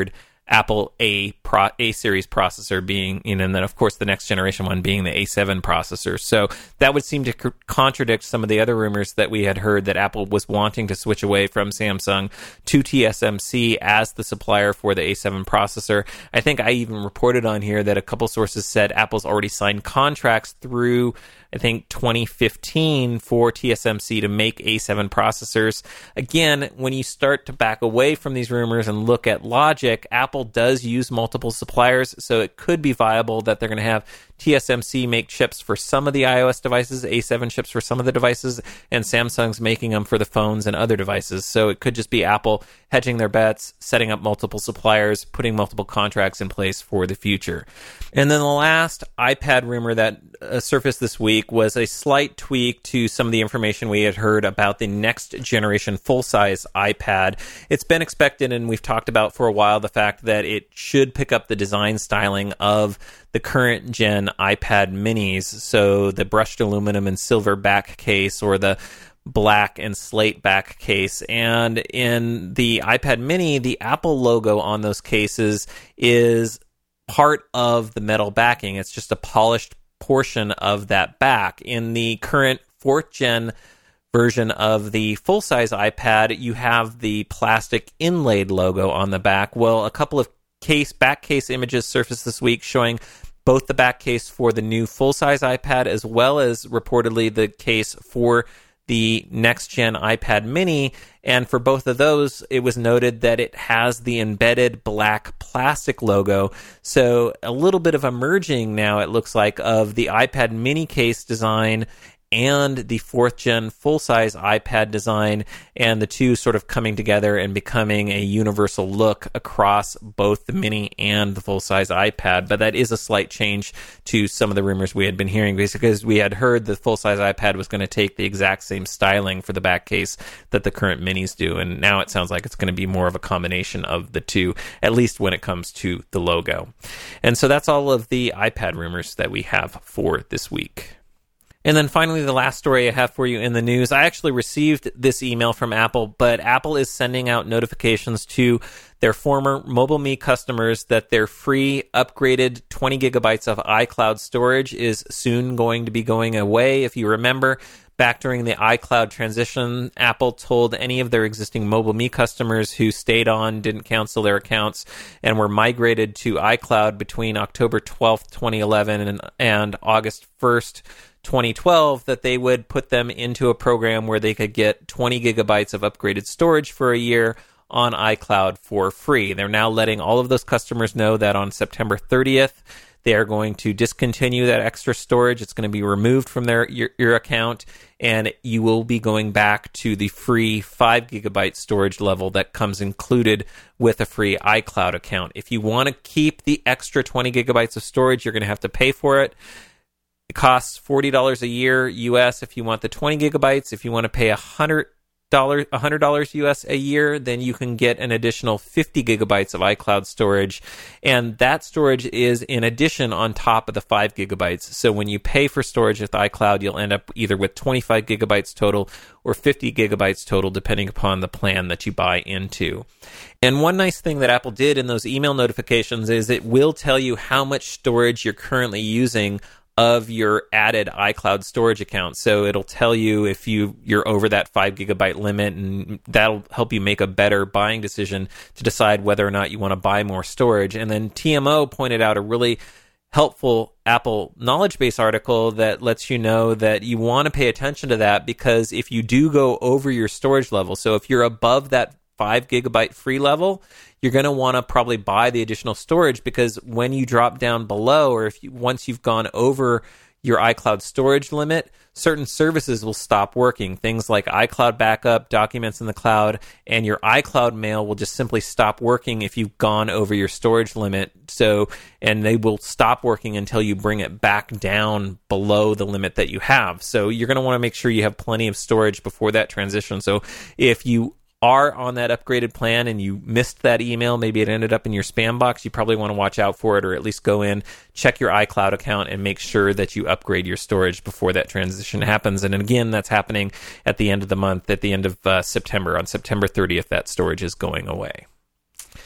Apple A Pro, A series processor being, you know, and then of course the next generation one being the A seven processor. So that would seem to c- contradict some of the other rumors that we had heard that Apple was wanting to switch away from Samsung to T S M C as the supplier for the A seven processor. I think I even reported on here that a couple sources said Apple's already signed contracts through, I think, twenty fifteen for T S M C to make A seven processors. Again, when you start to back away from these rumors and look at logic, Apple does use multiple suppliers, so it could be viable that they're going to have T S M C make chips for some of the iOS devices, A seven chips for some of the devices, and Samsung's making them for the phones and other devices. So it could just be Apple hedging their bets, setting up multiple suppliers, putting multiple contracts in place for the future. And then the last iPad rumor that uh, surfaced this week was a slight tweak to some of the information we had heard about the next generation full-size iPad. It's been expected, and we've talked about for a while, the fact that it should pick up the design styling of the current gen iPad minis, so the brushed aluminum and silver back case or the black and slate back case. And in the iPad mini, the Apple logo on those cases is part of the metal backing. It's just a polished portion of that back. In the current fourth gen version of the full-size iPad, you have the plastic inlaid logo on the back. Well, a couple of case back case images surfaced this week showing both the back case for the new full-size iPad as well as reportedly the case for the next-gen iPad mini. And for both of those, it was noted that it has the embedded black plastic logo. So a little bit of a merging now, it looks like, of the iPad mini case design and the fourth gen full-size iPad design, and the two sort of coming together and becoming a universal look across both the mini and the full-size iPad. But that is a slight change to some of the rumors we had been hearing, because we had heard the full-size iPad was going to take the exact same styling for the back case that the current minis do, and now it sounds like it's going to be more of a combination of the two, at least when it comes to the logo. And so that's all of the iPad rumors that we have for this week. And then finally, the last story I have for you in the news. I actually received this email from Apple, but Apple is sending out notifications to their former MobileMe customers that their free upgraded twenty gigabytes of iCloud storage is soon going to be going away. If you remember, back during the iCloud transition, Apple told any of their existing MobileMe customers who stayed on, didn't cancel their accounts, and were migrated to iCloud between October twelfth, twenty eleven and, and August first, twenty twelve, that they would put them into a program where they could get twenty gigabytes of upgraded storage for a year on iCloud for free. They're now letting all of those customers know that on September thirtieth, they are going to discontinue that extra storage. It's going to be removed from their your, your account, and you will be going back to the free five gigabyte storage level that comes included with a free iCloud account. If you want to keep the extra twenty gigabytes of storage, you're going to have to pay for it. It costs forty dollars a year U S if you want the twenty gigabytes. If you want to pay one hundred dollars one hundred dollars U S a year, then you can get an additional fifty gigabytes of iCloud storage. And that storage is in addition on top of the five gigabytes. So when you pay for storage with iCloud, you'll end up either with twenty-five gigabytes total or fifty gigabytes total, depending upon the plan that you buy into. And one nice thing that Apple did in those email notifications is it will tell you how much storage you're currently using of your added iCloud storage account. So it'll tell you if you, you're over that five gigabyte limit, and that'll help you make a better buying decision to decide whether or not you want to buy more storage. And then T M O pointed out a really helpful Apple knowledge base article that lets you know that you want to pay attention to that, because if you do go over your storage level, so if you're above that five gigabyte free level, you're going to want to probably buy the additional storage, because when you drop down below, or if you, once you've gone over your iCloud storage limit, certain services will stop working. Things like iCloud Backup, Documents in the Cloud, and your iCloud Mail will just simply stop working if you've gone over your storage limit. So, and they will stop working until you bring it back down below the limit that you have. So you're going to want to make sure you have plenty of storage before that transition. So if you are on that upgraded plan and you missed that email, maybe it ended up in your spam box, you probably want to watch out for it, or at least go in, check your iCloud account, and make sure that you upgrade your storage before that transition happens. And again, that's happening at the end of the month, at the end of uh, September. On September thirtieth, that storage is going away.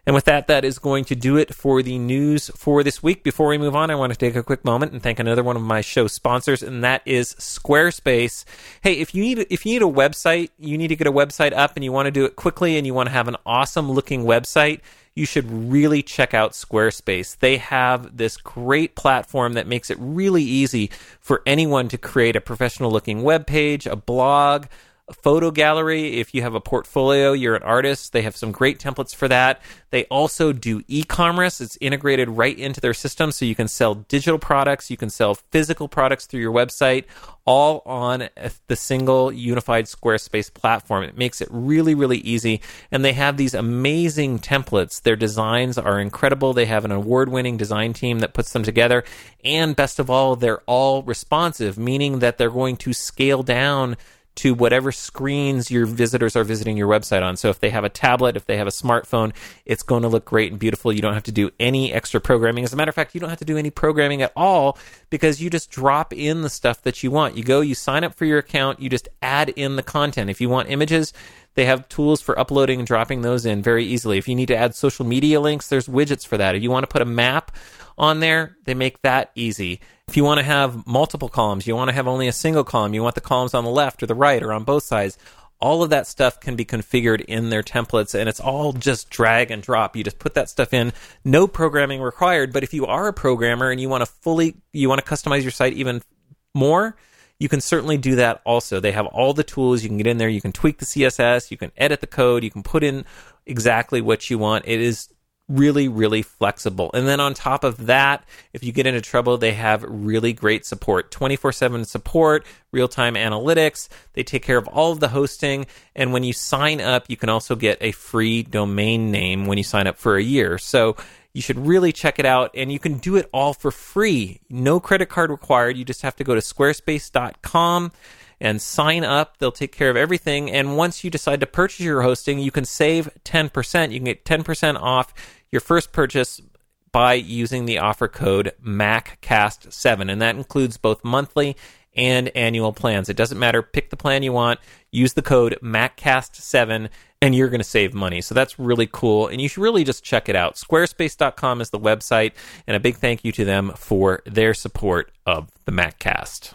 And with that, that is going to do it for the news for this week. Before we move on, I want to take a quick moment and thank another one of my show sponsors, and that is Squarespace. Hey, if you need if you need a website, you need to get a website up and you want to do it quickly and you want to have an awesome looking website, you should really check out Squarespace. They have this great platform that makes it really easy for anyone to create a professional looking web page, a blog, a photo gallery. If you have a portfolio, you're an artist, they have some great templates for that. They also do e-commerce. It's integrated right into their system, so you can sell digital products, you can sell physical products through your website, all on the single unified Squarespace platform. It makes it really, really easy, and they have these amazing templates. Their designs are incredible. They have an award-winning design team that puts them together, and best of all, they're all responsive, meaning that they're going to scale down to whatever screens your visitors are visiting your website on. So if they have a tablet, if they have a smartphone, it's going to look great and beautiful. You don't have to do any extra programming. As a matter of fact, you don't have to do any programming at all because you just drop in the stuff that you want. You go, you sign up for your account, you just add in the content. If you want images, they have tools for uploading and dropping those in very easily. If you need to add social media links, there's widgets for that. If you want to put a map on there, they make that easy. If you want to have multiple columns, you want to have only a single column, you want the columns on the left or the right or on both sides, all of that stuff can be configured in their templates, and it's all just drag and drop. You just put that stuff in, no programming required. But if you are a programmer and you want to fully, you want to customize your site even more, you can certainly do that also. They have all the tools. You can get in there, you can tweak the C S S, you can edit the code, you can put in exactly what you want. It is really, really flexible. And then on top of that, if you get into trouble, they have really great support. twenty-four seven support, real-time analytics. They take care of all of the hosting. And when you sign up, you can also get a free domain name when you sign up for a year. So you should really check it out. And you can do it all for free. No credit card required. You just have to go to squarespace dot com and sign up. They'll take care of everything. And once you decide to purchase your hosting, you can save ten percent. You can get ten percent off your first purchase by using the offer code M A C C A S T seven. And that includes both monthly and annual plans. It doesn't matter. Pick the plan you want. Use the code M A C C A S T seven, and you're going to save money. So that's really cool. And you should really just check it out. squarespace dot com is the website. And a big thank you to them for their support of the MacCast.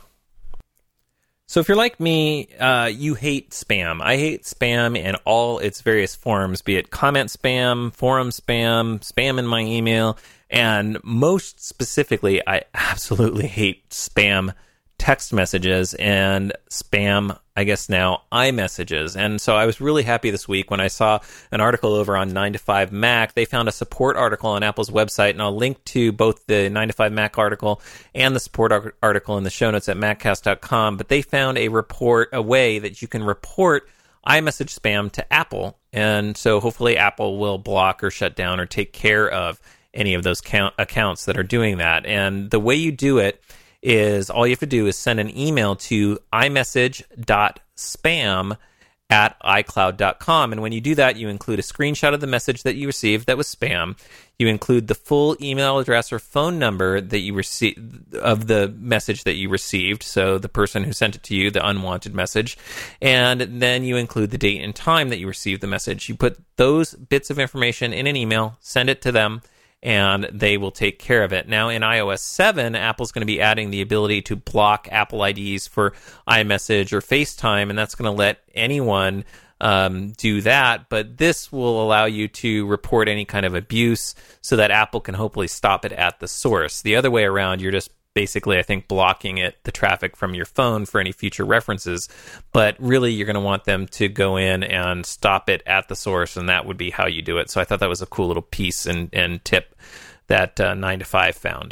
So if you're like me, uh, you hate spam. I hate spam in all its various forms, be it comment spam, forum spam, spam in my email, and most specifically, I absolutely hate spam text messages and spam, I guess now, iMessages. And so I was really happy this week when I saw an article over on nine to five Mac. They found a support article on Apple's website, and I'll link to both the nine to five Mac article and the support ar- article in the show notes at maccast dot com. But they found a report, a way that you can report iMessage spam to Apple. And so hopefully Apple will block or shut down or take care of any of those count- accounts that are doing that. And the way you do it is all you have to do is send an email to imessage dot spam at icloud dot com. And when you do that, you include a screenshot of the message that you received that was spam. You include the full email address or phone number that you received of the message that you received, so the person who sent it to you, the unwanted message. And then you include the date and time that you received the message. You put those bits of information in an email, send it to them, and they will take care of it. Now, in i O S seven, Apple's going to be adding the ability to block Apple I Ds for iMessage or FaceTime, and that's going to let anyone um, do that. But this will allow you to report any kind of abuse so that Apple can hopefully stop it at the source. The other way around, you're just basically, I think, blocking it, the traffic from your phone for any future references. But really, you're going to want them to go in and stop it at the source, and that would be how you do it. So I thought that was a cool little piece and, and tip that uh, nine to five found.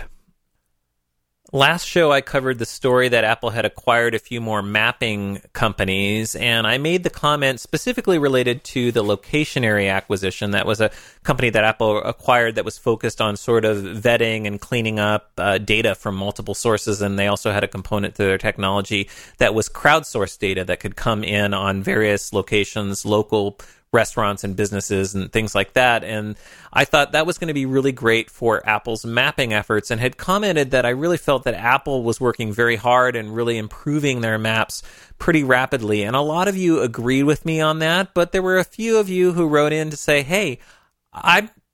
Last show, I covered the story that Apple had acquired a few more mapping companies, and I made the comment specifically related to the Locationary acquisition. That was a company that Apple acquired that was focused on sort of vetting and cleaning up uh, data from multiple sources, and they also had a component to their technology that was crowdsourced data that could come in on various locations, local restaurants and businesses and things like that. And I thought that was going to be really great for Apple's mapping efforts, and had commented that I really felt that Apple was working very hard and really improving their maps pretty rapidly. And a lot of you agreed with me on that, but there were a few of you who wrote in to say, hey, I'm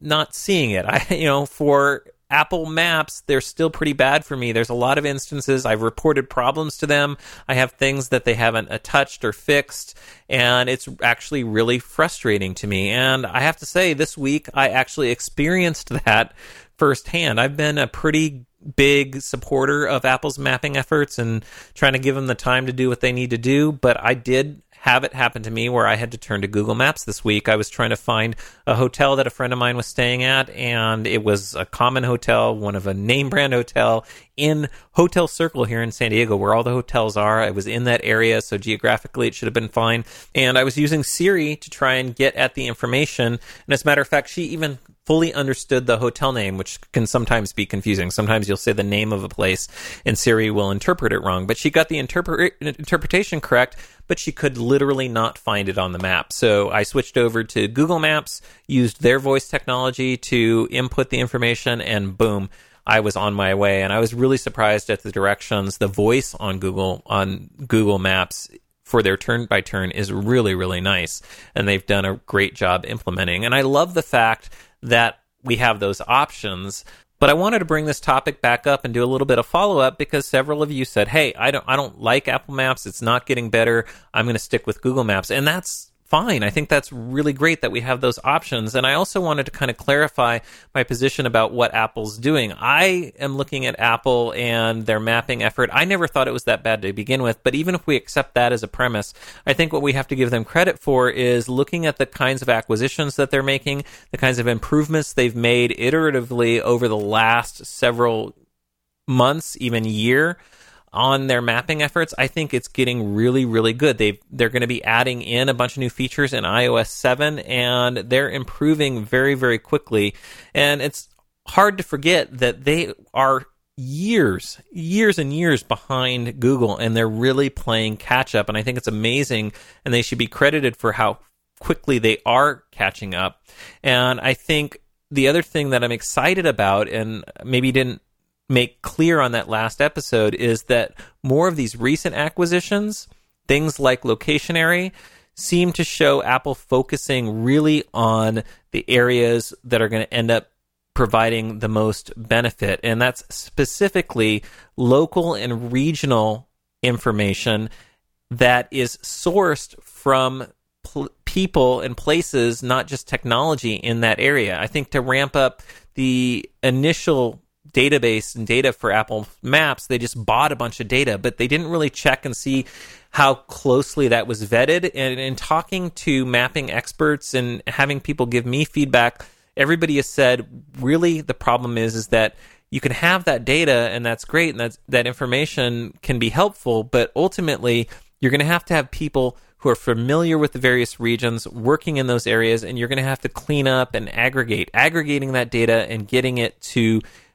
not seeing it. I, you know, for Apple Maps, they're still pretty bad for me. There's a lot of instances I've reported problems to them. I have things that they haven't uh, touched or fixed, and it's actually really frustrating to me. And I have to say, this week I actually experienced that firsthand. I've been a pretty big supporter of Apple's mapping efforts and trying to give them the time to do what they need to do, but I did have it happen to me where I had to turn to Google Maps this week. I was trying to find a hotel that a friend of mine was staying at, and it was a common hotel, one of a name brand hotel in Hotel Circle here in San Diego, where all the hotels are. I was in that area, so geographically it should have been fine. And I was using Siri to try and get at the information. And as a matter of fact, she even fully understood the hotel name, which can sometimes be confusing. Sometimes you'll say the name of a place and Siri will interpret it wrong. But she got the interpre- interpretation correct, but she could literally not find it on the map. So I switched over to Google Maps, used their voice technology to input the information, and boom, I was on my way. And I was really surprised at the directions. The voice on Google on Google Maps for their turn-by-turn is really, really nice. And they've done a great job implementing. And I love the fact that we have those options. But I wanted to bring this topic back up and do a little bit of follow-up because several of you said, hey, I don't I don't like Apple Maps. It's not getting better. I'm going to stick with Google Maps. And that's fine. I think that's really great that we have those options. And I also wanted to kind of clarify my position about what Apple's doing. I am looking at Apple and their mapping effort. I never thought it was that bad to begin with, but even if we accept that as a premise, I think what we have to give them credit for is looking at the kinds of acquisitions that they're making, the kinds of improvements they've made iteratively over the last several months, even year, on their mapping efforts. I think it's getting really, really good. They've, they're going to be adding in a bunch of new features in i O S seven, and they're improving very, very quickly. And it's hard to forget that they are years, years and years behind Google, and they're really playing catch up. And I think it's amazing, and they should be credited for how quickly they are catching up. And I think the other thing that I'm excited about, and maybe didn't make clear on that last episode, is that more of these recent acquisitions, things like Locationary, seem to show Apple focusing really on the areas that are going to end up providing the most benefit. And that's specifically local and regional information that is sourced from pl- people and places, not just technology in that area. I think to ramp up the initial database and data for Apple Maps, they just bought a bunch of data, but they didn't really check and see how closely that was vetted. And in talking to mapping experts and having people give me feedback, everybody has said, really, the problem is, is that you can have that data, and that's great, and that's, that information can be helpful, but ultimately, you're going to have to have people who are familiar with the various regions working in those areas, and you're going to have to clean up and aggregate, aggregating that data and getting it to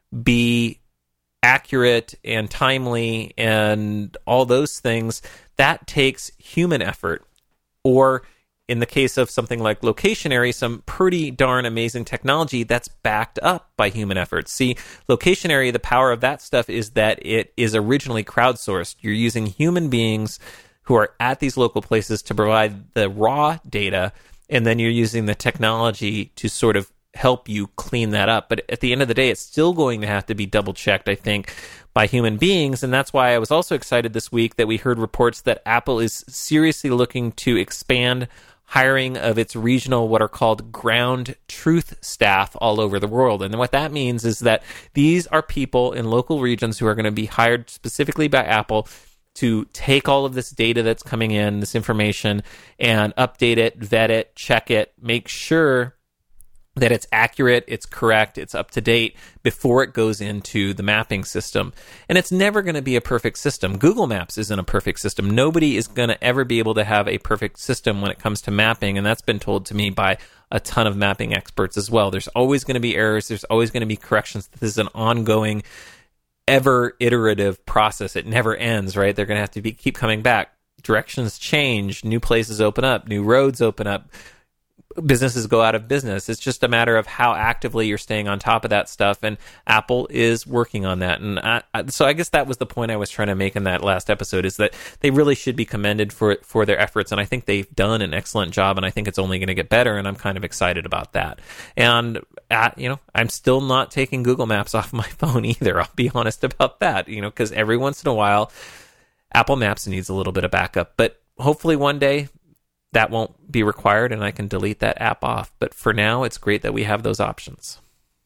be accurate and timely and all those things. That takes human effort. Or in the case of something like Locationary, some pretty darn amazing technology that's backed up by human effort. See, Locationary, the power of that stuff is that it is originally crowdsourced. You're using human beings who are at these local places to provide the raw data, and then you're using the technology to sort of help you clean that up. But at the end of the day, it's still going to have to be double checked, I think, by human beings. And that's why I was also excited this week that we heard reports that Apple is seriously looking to expand hiring of its regional, what are called ground truth staff all over the world. And what that means is that these are people in local regions who are going to be hired specifically by Apple to take all of this data that's coming in, this information, and update it, vet it, check it, make sure that it's accurate, it's correct, it's up to date before it goes into the mapping system. And it's never going to be a perfect system. Google Maps isn't a perfect system. Nobody is going to ever be able to have a perfect system when it comes to mapping, and that's been told to me by a ton of mapping experts as well. There's always going to be errors, there's always going to be corrections. This is an ongoing, ever iterative process. It never ends, right? They're going to have to be, keep coming back. Directions change, new places open up, new roads open up, businesses go out of business. It's just a matter of how actively you're staying on top of that stuff, and Apple is working on that. And I, I, so I guess that was the point I was trying to make in that last episode, is that they really should be commended for for their efforts, and I think they've done an excellent job, and I think it's only going to get better, and I'm kind of excited about that. And uh, you know, I'm still not taking Google Maps off my phone either. I'll be honest about that, you know, because every once in a while, Apple Maps needs a little bit of backup. But hopefully one day that won't be required and I can delete that app off. But for now, it's great that we have those options.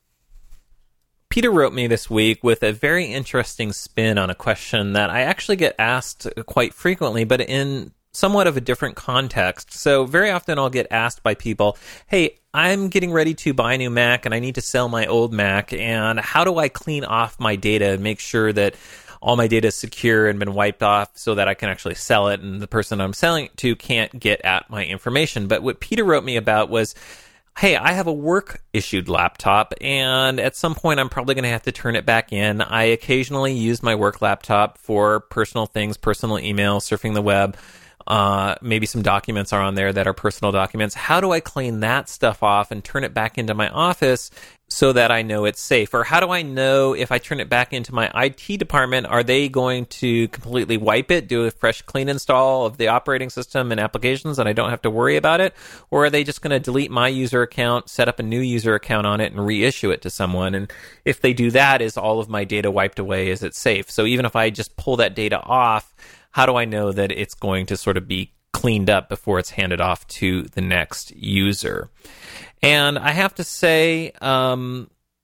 Peter wrote me this week with a very interesting spin on a question that I actually get asked quite frequently, but in somewhat of a different context. So very often I'll get asked by people, hey, I'm getting ready to buy a new Mac and I need to sell my old Mac, and how do I clean off my data and make sure that all my data is secure and been wiped off so that I can actually sell it and the person I'm selling it to can't get at my information? But what Peter wrote me about was, hey, I have a work-issued laptop, and at some point I'm probably going to have to turn it back in. I occasionally use my work laptop for personal things, personal email, surfing the web. Uh, maybe some documents are on there that are personal documents. How do I clean that stuff off and turn it back into my office so that I know it's safe? Or how do I know if I turn it back into my I T department, are they going to completely wipe it, do a fresh clean install of the operating system and applications and I don't have to worry about it? Or are they just going to delete my user account, set up a new user account on it and reissue it to someone? And if they do that, is all of my data wiped away? Is it safe? So even if I just pull that data off, how do I know that it's going to sort of be cleaned up before it's handed off to the next user? And I have to say, um,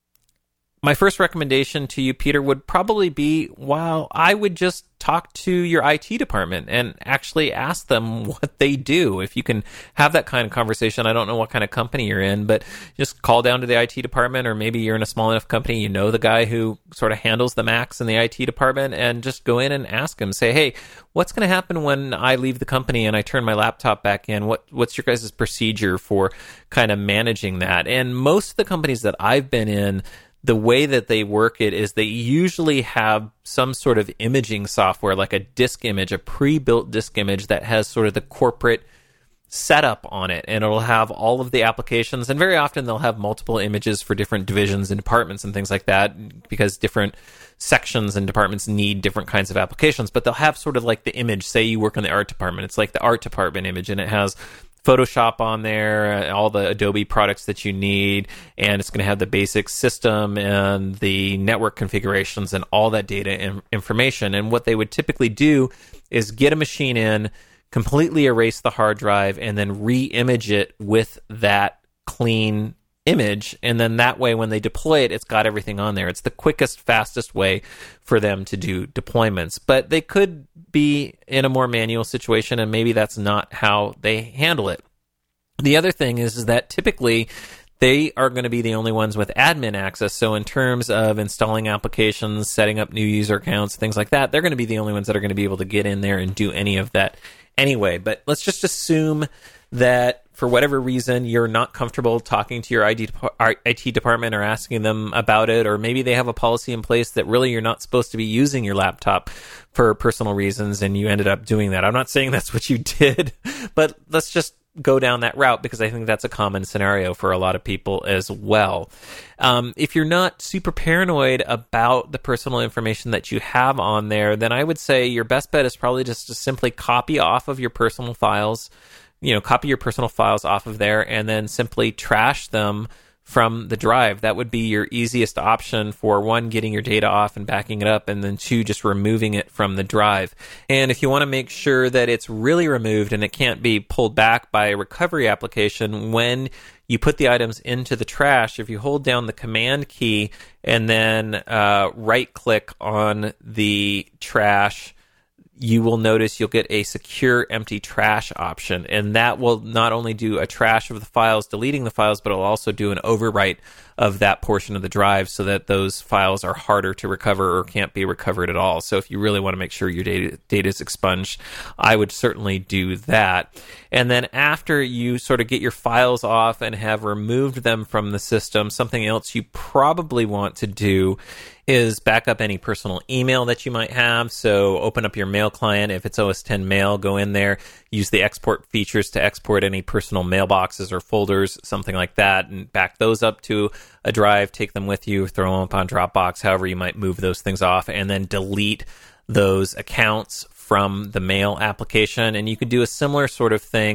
my first recommendation to you, Peter, would probably be, wow, I would just talk to your I T department and actually ask them what they do. If you can have that kind of conversation, I don't know what kind of company you're in, but just call down to the I T department, or maybe you're in a small enough company, you know the guy who sort of handles the Macs in the I T department, and just go in and ask him, say, hey, what's going to happen when I leave the company and I turn my laptop back in? What What's your guys' procedure for kind of managing that? And most of the companies that I've been in, the way that they work it is they usually have some sort of imaging software, like a disk image, a pre-built disk image that has sort of the corporate setup on it, and it'll have all of the applications, and very often they'll have multiple images for different divisions and departments and things like that, because different sections and departments need different kinds of applications. But they'll have sort of like the image, say you work in the art department, it's like the art department image, and it has Photoshop on there, all the Adobe products that you need, and it's going to have the basic system and the network configurations and all that data and information. And what they would typically do is get a machine in, completely erase the hard drive, and then re-image it with that clean image, and then that way when they deploy it, it's got everything on there. It's the quickest, fastest way for them to do deployments. But they could be in a more manual situation, and maybe that's not how they handle it. The other thing is, is that typically they are going to be the only ones with admin access. So in terms of installing applications, setting up new user accounts, things like that, they're going to be the only ones that are going to be able to get in there and do any of that anyway. But let's just assume that for whatever reason, you're not comfortable talking to your I T department or asking them about it, or maybe they have a policy in place that really you're not supposed to be using your laptop for personal reasons, and you ended up doing that. I'm not saying that's what you did, but let's just go down that route, because I think that's a common scenario for a lot of people as well. Um, if you're not super paranoid about the personal information that you have on there, then I would say your best bet is probably just to simply copy off of your personal files, you know, copy your personal files off of there and then simply trash them from the drive. That would be your easiest option for, one, getting your data off and backing it up, and then two, just removing it from the drive. And if you want to make sure that it's really removed and it can't be pulled back by a recovery application, when you put the items into the trash, if you hold down the command key and then uh, right click on the trash, you will notice you'll get a secure empty trash option, and that will not only do a trash of the files, deleting the files, but it'll also do an overwrite of that portion of the drive so that those files are harder to recover or can't be recovered at all. So if you really want to make sure your data, data is expunged, I would certainly do that. And then after you sort of get your files off and have removed them from the system, something else you probably want to do is back up any personal email that you might have. So open up your mail client. If it's O S ten Mail, go in there, use the export features to export any personal mailboxes or folders, something like that, and back those up to a drive, take them with you, throw them up on Dropbox, however you might move those things off, and then delete those accounts from the mail application. And you could do a similar sort of thing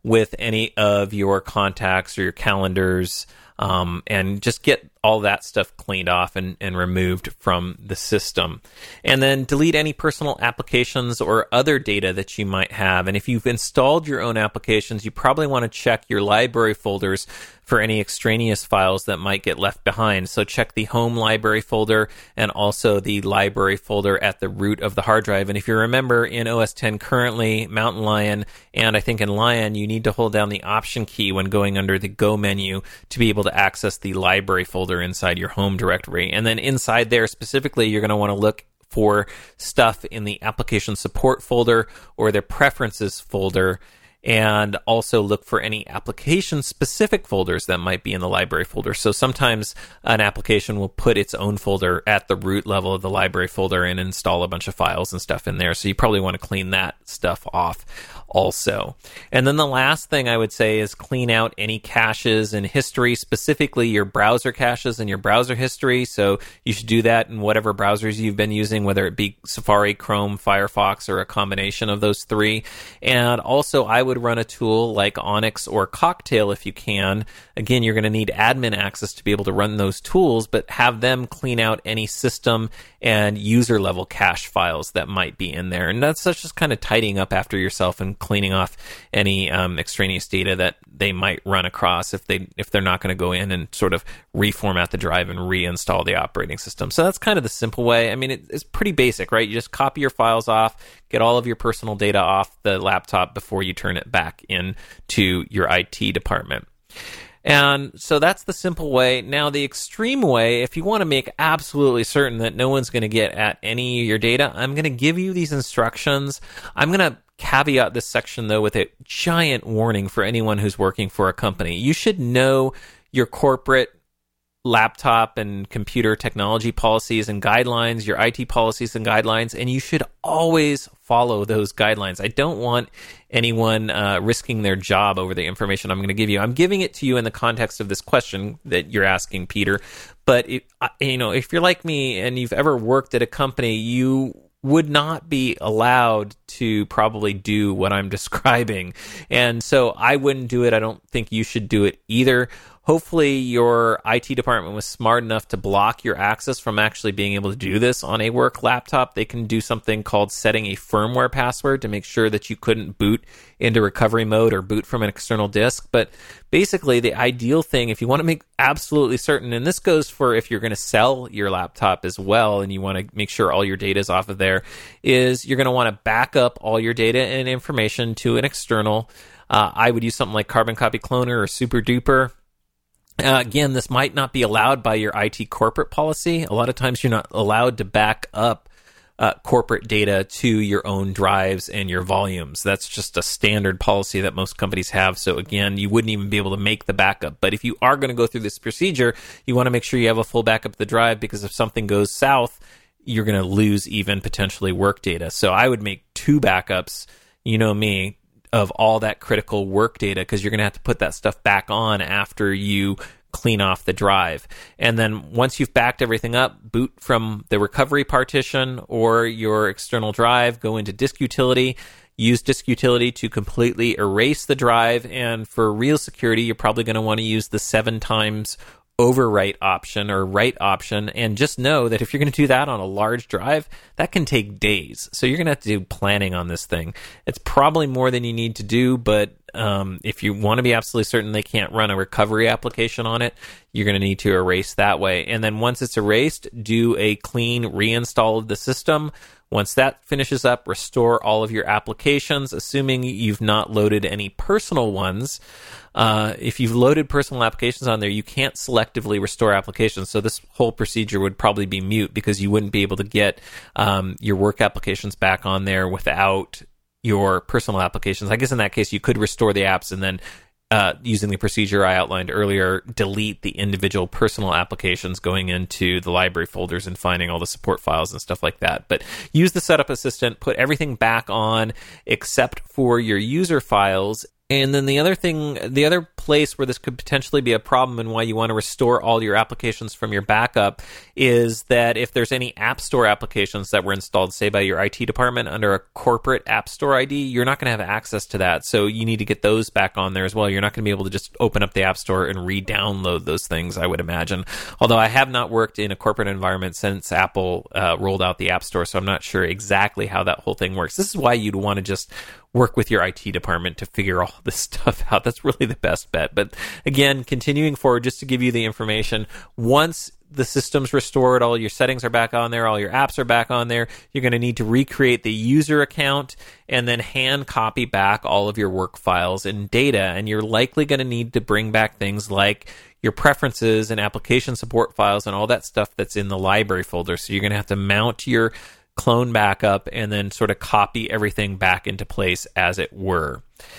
with any of your contacts or your calendars, um, and just get all that stuff cleaned off and, and removed from the system. And then delete any personal applications or other data that you might have. And if you've installed your own applications, you probably want to check your library folders for any extraneous files that might get left behind. So check the home library folder and also the library folder at the root of the hard drive. And if you remember, in O S ten currently, Mountain Lion, and I think in Lion, you need to hold down the Option key when going under the Go menu to be able to access the library folder inside your home directory. And then inside there specifically, you're going to want to look for stuff in the application support folder or the preferences folder, and also look for any application-specific folders that might be in the library folder. So sometimes an application will put its own folder at the root level of the library folder and install a bunch of files and stuff in there. So you probably want to clean that stuff off also. And then the last thing I would say is clean out any caches and history, specifically your browser caches and your browser history. So you should do that in whatever browsers you've been using, whether it be Safari, Chrome, Firefox, or a combination of those three. And also, I would run a tool like Onyx or Cocktail if you can. Again, you're going to need admin access to be able to run those tools, but have them clean out any system and user level cache files that might be in there. And that's, that's just kind of tidying up after yourself and cleaning off any um, extraneous data that they might run across if they if they're not going to go in and sort of reformat the drive and reinstall the operating system. So that's kind of the simple way. I mean, it, it's pretty basic, right? You just copy your files off, get all of your personal data off the laptop before you turn it back in to your I T department. And so that's the simple way. Now, the extreme way, if you want to make absolutely certain that no one's going to get at any of your data, I'm going to give you these instructions. I'm going to caveat this section, though, with a giant warning for anyone who's working for a company. You should know your corporate laptop and computer technology policies and guidelines, your I T policies and guidelines, and you should always follow those guidelines. I don't want anyone uh, risking their job over the information I'm going to give you. I'm giving it to you in the context of this question that you're asking, Peter. But if, you know, if you're like me and you've ever worked at a company, you would not be allowed to probably do what I'm describing. And so I wouldn't do it. I don't think you should do it either. Hopefully your I T department was smart enough to block your access from actually being able to do this on a work laptop. They can do something called setting a firmware password to make sure that you couldn't boot into recovery mode or boot from an external disk. But basically, the ideal thing, if you want to make absolutely certain, and this goes for if you're going to sell your laptop as well and you want to make sure all your data is off of there, is you're going to want to back up all your data and information to an external. Uh, I would use something like Carbon Copy Cloner or Super Duper. Uh, again, this might not be allowed by your I T corporate policy. A lot of times you're not allowed to back up uh, corporate data to your own drives and your volumes. That's just a standard policy that most companies have. So again, you wouldn't even be able to make the backup. But if you are going to go through this procedure, you want to make sure you have a full backup of the drive, because if something goes south, you're going to lose even potentially work data. So I would make two backups, you know me, of all that critical work data, because you're going to have to put that stuff back on after you clean off the drive. And then once you've backed everything up, boot from the recovery partition or your external drive, go into Disk Utility, use Disk Utility to completely erase the drive. And for real security, you're probably going to want to use the seven times overwrite option or write option, and just know that if you're going to do that on a large drive, that can take days. So you're going to have to do planning on this thing. It's probably more than you need to do, but um, if you want to be absolutely certain they can't run a recovery application on it, you're going to need to erase that way. And then once it's erased, do a clean reinstall of the system. Once that finishes up, restore all of your applications, assuming you've not loaded any personal ones. Uh, if you've loaded personal applications on there, you can't selectively restore applications. So this whole procedure would probably be mute, because you wouldn't be able to get um, your work applications back on there without your personal applications. I guess in that case, you could restore the apps and then Uh, using the procedure I outlined earlier, delete the individual personal applications going into the library folders and finding all the support files and stuff like that. But use the Setup Assistant, put everything back on except for your user files, And then the other thing, the other place where this could potentially be a problem and why you want to restore all your applications from your backup is that if there's any App Store applications that were installed, say by your I T department under a corporate App Store I D, you're not going to have access to that. So you need to get those back on there as well. You're not going to be able to just open up the App Store and re-download those things, I would imagine. Although I have not worked in a corporate environment since Apple uh, rolled out the App Store, so I'm not sure exactly how that whole thing works. This is why you'd want to just work with your I T department to figure all this stuff out. That's really the best bet. But again, continuing forward, just to give you the information, once the system's restored, all your settings are back on there, all your apps are back on there, you're going to need to recreate the user account and then hand copy back all of your work files and data. And you're likely going to need to bring back things like your preferences and application support files and all that stuff that's in the library folder. So you're going to have to mount your clone backup and then sort of copy everything back into place, as it were.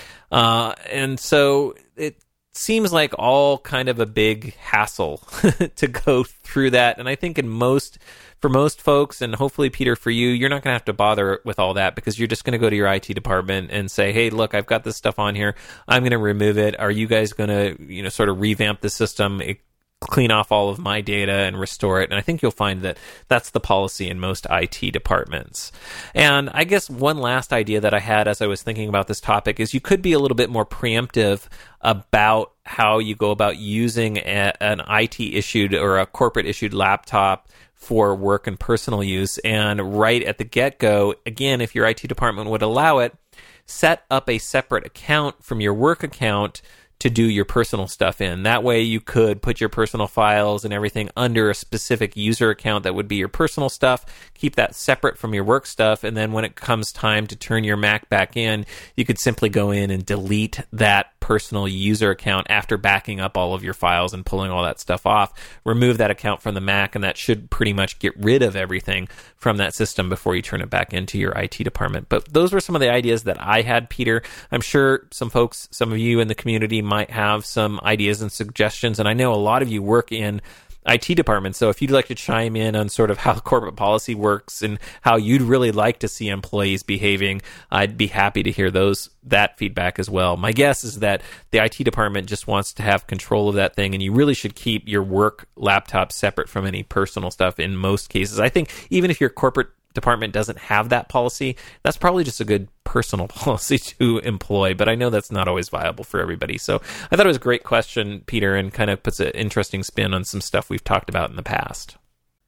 Uh, and so it seems like all kind of a big hassle to go through that. And I think in most, for most folks, and hopefully Peter, for you, you're not going to have to bother with all that because you're just going to go to your I T department and say, hey, look, I've got this stuff on here. I'm going to remove it. Are you guys going to, you know, sort of revamp the system, clean off all of my data and restore it? And I think you'll find that that's the policy in most I T departments. And I guess one last idea that I had as I was thinking about this topic is you could be a little bit more preemptive about how you go about using a, an I T issued or a corporate issued laptop for work and personal use. And right at the get-go, again, if your I T department would allow it, set up a separate account from your work account to do your personal stuff in. That way you could put your personal files and everything under a specific user account that would be your personal stuff, keep that separate from your work stuff, and then when it comes time to turn your Mac back in, you could simply go in and delete that personal user account after backing up all of your files and pulling all that stuff off. Remove that account from the Mac, and that should pretty much get rid of everything from that system before you turn it back into your I T department. But those were some of the ideas that I had, Peter. I'm sure some folks, some of you in the community might have some ideas and suggestions, and I know a lot of you work in I T department. So if you'd like to chime in on sort of how corporate policy works and how you'd really like to see employees behaving, I'd be happy to hear those that feedback as well. My guess is that the I T department just wants to have control of that thing, and you really should keep your work laptop separate from any personal stuff in most cases. I think even if your corporate department doesn't have that policy, that's probably just a good personal policy to employ, but I know that's not always viable for everybody. So I thought it was a great question, Peter, and kind of puts an interesting spin on some stuff we've talked about in the past.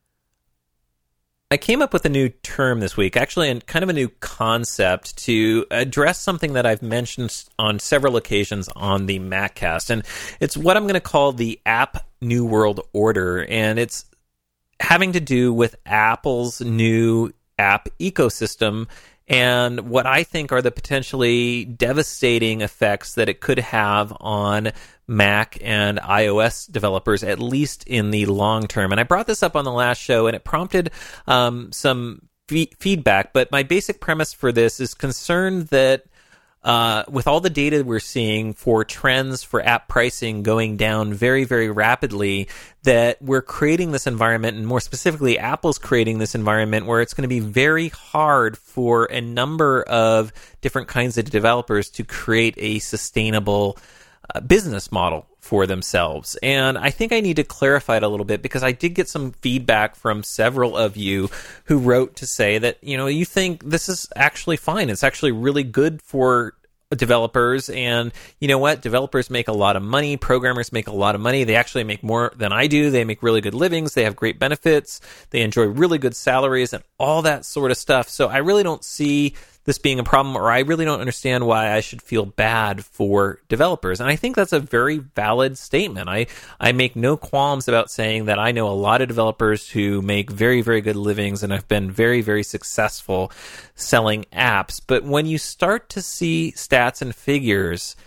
I came up with a new term this week, actually, and kind of a new concept to address something that I've mentioned on several occasions on the MacCast, and it's what I'm going to call the App New World Order, and it's having to do with Apple's new app ecosystem and what I think are the potentially devastating effects that it could have on Mac and iOS developers, at least in the long term. And I brought this up on the last show, and it prompted um, some f- feedback. But my basic premise for this is concerned that Uh, with all the data we're seeing for trends for app pricing going down very, very rapidly, that we're creating this environment, and more specifically, Apple's creating this environment where it's going to be very hard for a number of different kinds of developers to create a sustainable uh, business model for themselves. And I think I need to clarify it a little bit, because I did get some feedback from several of you who wrote to say that, you know, you think this is actually fine. It's actually really good for developers, and you know what? Developers make a lot of money. Programmers make a lot of money. They actually make more than I do. They make really good livings. They have great benefits. They enjoy really good salaries and all that sort of stuff. So I really don't see this being a problem, or I really don't understand why I should feel bad for developers. And I think that's a very valid statement. I, I make no qualms about saying that I know a lot of developers who make very, very good livings and have been very, very successful selling apps. But when you start to see stats and figures,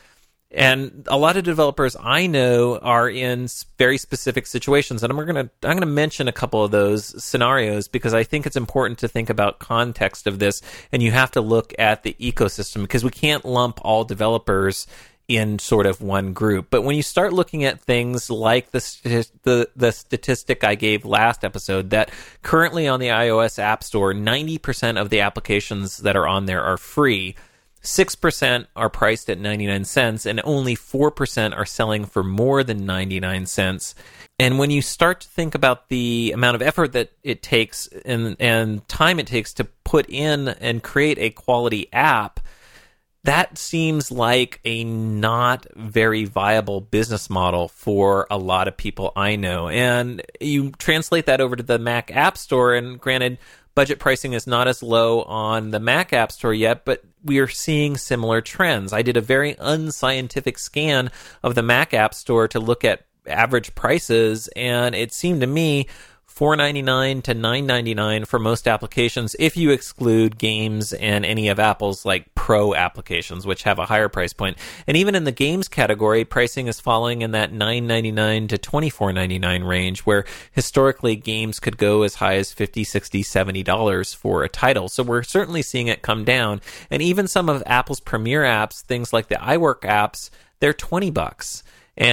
and a lot of developers I know are in very specific situations, and I'm going to I'm going to mention a couple of those scenarios because I think it's important to think about context of this, and you have to look at the ecosystem, because we can't lump all developers in sort of one group. But when you start looking at things like the the the statistic I gave last episode, that currently on the iOS App Store, ninety percent of the applications that are on there are free. six percent are priced at ninety-nine cents, and only four percent are selling for more than ninety-nine cents. And when you start to think about the amount of effort that it takes and, and time it takes to put in and create a quality app, that seems like a not very viable business model for a lot of people I know. And you translate that over to the Mac App Store, and granted, budget pricing is not as low on the Mac App Store yet, but we are seeing similar trends. I did a very unscientific scan of the Mac App Store to look at average prices, and it seemed to me four ninety-nine to nine ninety-nine for most applications, if you exclude games and any of Apple's like pro applications, which have a higher price point. And even in the games category, pricing is falling in that nine ninety-nine to twenty-four ninety-nine range, where historically games could go as high as fifty, sixty, seventy dollars for a title. So we're certainly seeing it come down. And even some of Apple's premier apps, things like the iWork apps, they're twenty bucks.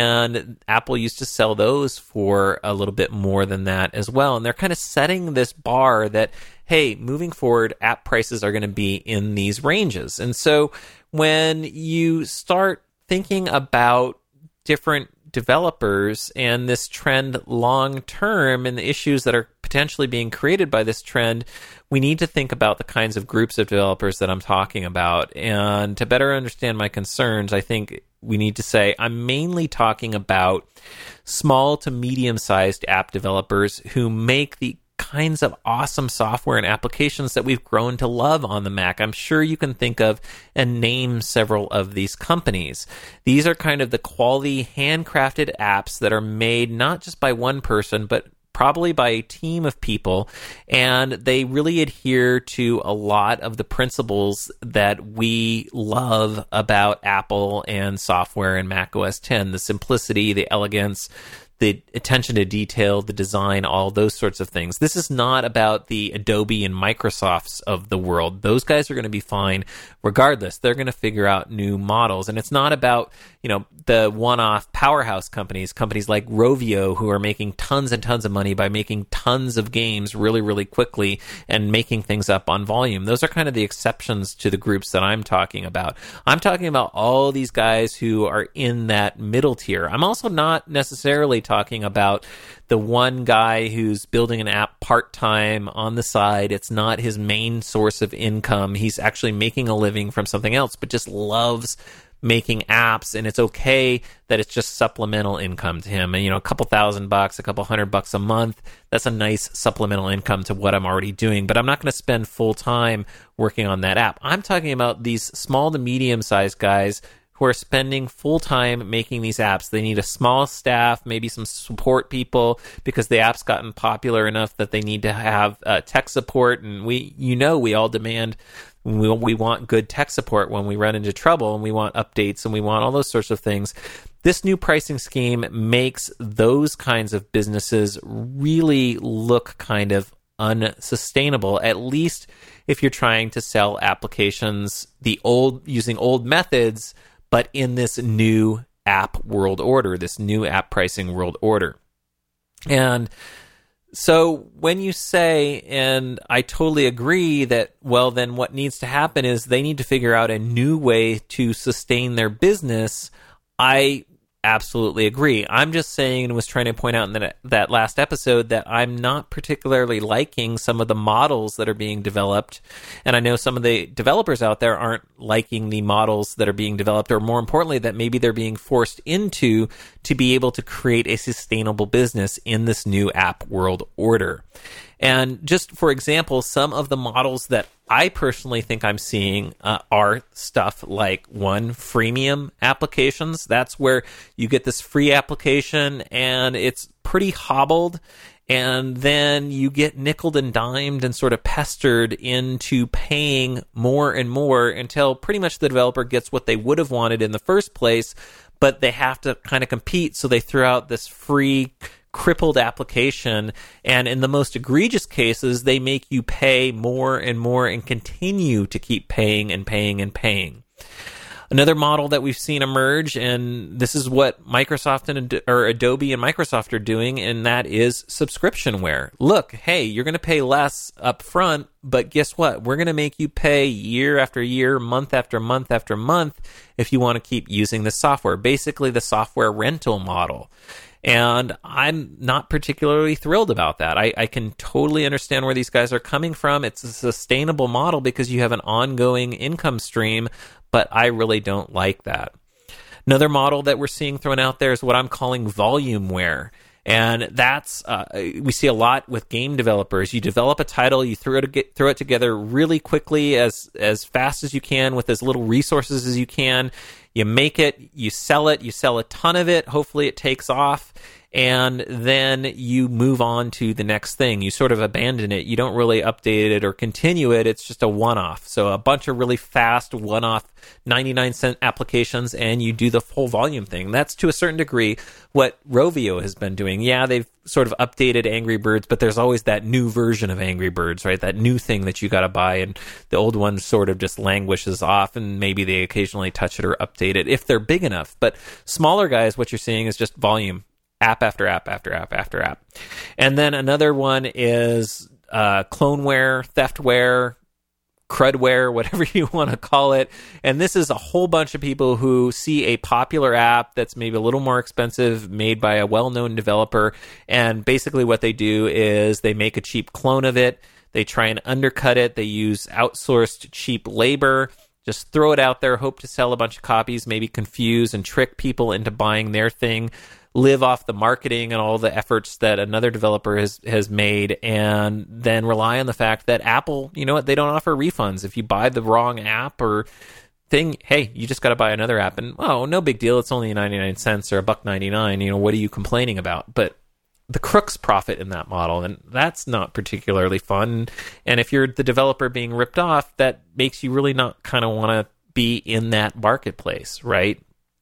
And Apple used to sell those for a little bit more than that as well. And they're kind of setting this bar that, hey, moving forward, app prices are going to be in these ranges. And so when you start thinking about different developers and this trend long term and the issues that are potentially being created by this trend, we need to think about the kinds of groups of developers that I'm talking about. And to better understand my concerns, I think we need to say I'm mainly talking about small to medium-sized app developers who make the kinds of awesome software and applications that we've grown to love on the Mac. I'm sure you can think of and name several of these companies. These are kind of the quality, handcrafted apps that are made not just by one person, but probably by a team of people, and they really adhere to a lot of the principles that we love about Apple and software and Mac O S ten, the simplicity, the elegance, the attention to detail, the design, all those sorts of things. This is not about the Adobe and Microsofts of the world. Those guys are going to be fine regardless. They're going to figure out new models. And it's not about, you know, the one-off powerhouse companies, companies like Rovio, who are making tons and tons of money by making tons of games really, really quickly and making things up on volume. Those are kind of the exceptions to the groups that I'm talking about. I'm talking about all these guys who are in that middle tier. I'm also not necessarily talking about the one guy who's building an app part-time on the side. It's not his main source of income. He's actually making a living from something else, but just loves making apps, and it's okay that it's just supplemental income to him. And, you know, a couple thousand bucks, a couple hundred bucks a month, that's a nice supplemental income to what I'm already doing. But I'm not going to spend full time working on that app. I'm talking about these small to medium-sized guys who are spending full time making these apps. They need a small staff, maybe some support people, because the app's gotten popular enough that they need to have uh, tech support. And we, you know, we all demand, we, we want good tech support when we run into trouble, and we want updates, and we want all those sorts of things. This new pricing scheme makes those kinds of businesses really look kind of unsustainable, at least if you're trying to sell applications the old using old methods, but in this new app world order, this new app pricing world order. And so when you say, and I totally agree that, well, then what needs to happen is they need to figure out a new way to sustain their business, I absolutely agree. I'm just saying, and was trying to point out in that, that last episode, that I'm not particularly liking some of the models that are being developed. And I know some of the developers out there aren't liking the models that are being developed, or more importantly, that maybe they're being forced into to be able to create a sustainable business in this new app world order. And just for example, some of the models that I personally think I'm seeing uh, are stuff like, one, freemium applications. That's where you get this free application and it's pretty hobbled, and then you get nickeled and dimed and sort of pestered into paying more and more until pretty much the developer gets what they would have wanted in the first place, but they have to kind of compete, so they throw out this free crippled application, and in the most egregious cases, they make you pay more and more and continue to keep paying and paying and paying. Another model that we've seen emerge, and this is what Microsoft and Ad- or Adobe and Microsoft are doing, and that is subscriptionware. Look, hey, you're going to pay less up front, but guess what? We're going to make you pay year after year, month after month after month if you want to keep using the software. Basically, the software rental model. And I'm not particularly thrilled about that. I, I can totally understand where these guys are coming from. It's a sustainable model because you have an ongoing income stream, but I really don't like that. Another model that we're seeing thrown out there is what I'm calling volumeware. And that's, uh, we see a lot with game developers. You develop a title, you throw it, throw it together really quickly, as, as fast as you can, with as little resources as you can. You make it, you sell it, you sell a ton of it. Hopefully it takes off. And then you move on to the next thing. You sort of abandon it. You don't really update it or continue it. It's just a one-off. So a bunch of really fast one-off ninety-nine cent applications, and you do the full volume thing. That's to a certain degree what Rovio has been doing. Yeah, they've sort of updated Angry Birds, but there's always that new version of Angry Birds, right? That new thing that you got to buy, and the old one sort of just languishes off, and maybe they occasionally touch it or update it if they're big enough. But smaller guys, what you're seeing is just volume. App after app after app after app. And then another one is uh, cloneware, theftware, crudware, whatever you want to call it. And this is a whole bunch of people who see a popular app that's maybe a little more expensive, made by a well-known developer. And basically what they do is they make a cheap clone of it. They try and undercut it. They use outsourced cheap labor. Just throw it out there, hope to sell a bunch of copies, maybe confuse and trick people into buying their thing. Live off the marketing and all the efforts that another developer has, has made, and then rely on the fact that Apple, you know what, they don't offer refunds. If you buy the wrong app or thing, hey, you just got to buy another app, and oh, no big deal, it's only ninety-nine cents or a buck ninety-nine, you know, what are you complaining about? But the crooks profit in that model, and that's not particularly fun. And if you're the developer being ripped off, that makes you really not kind of want to be in that marketplace, right?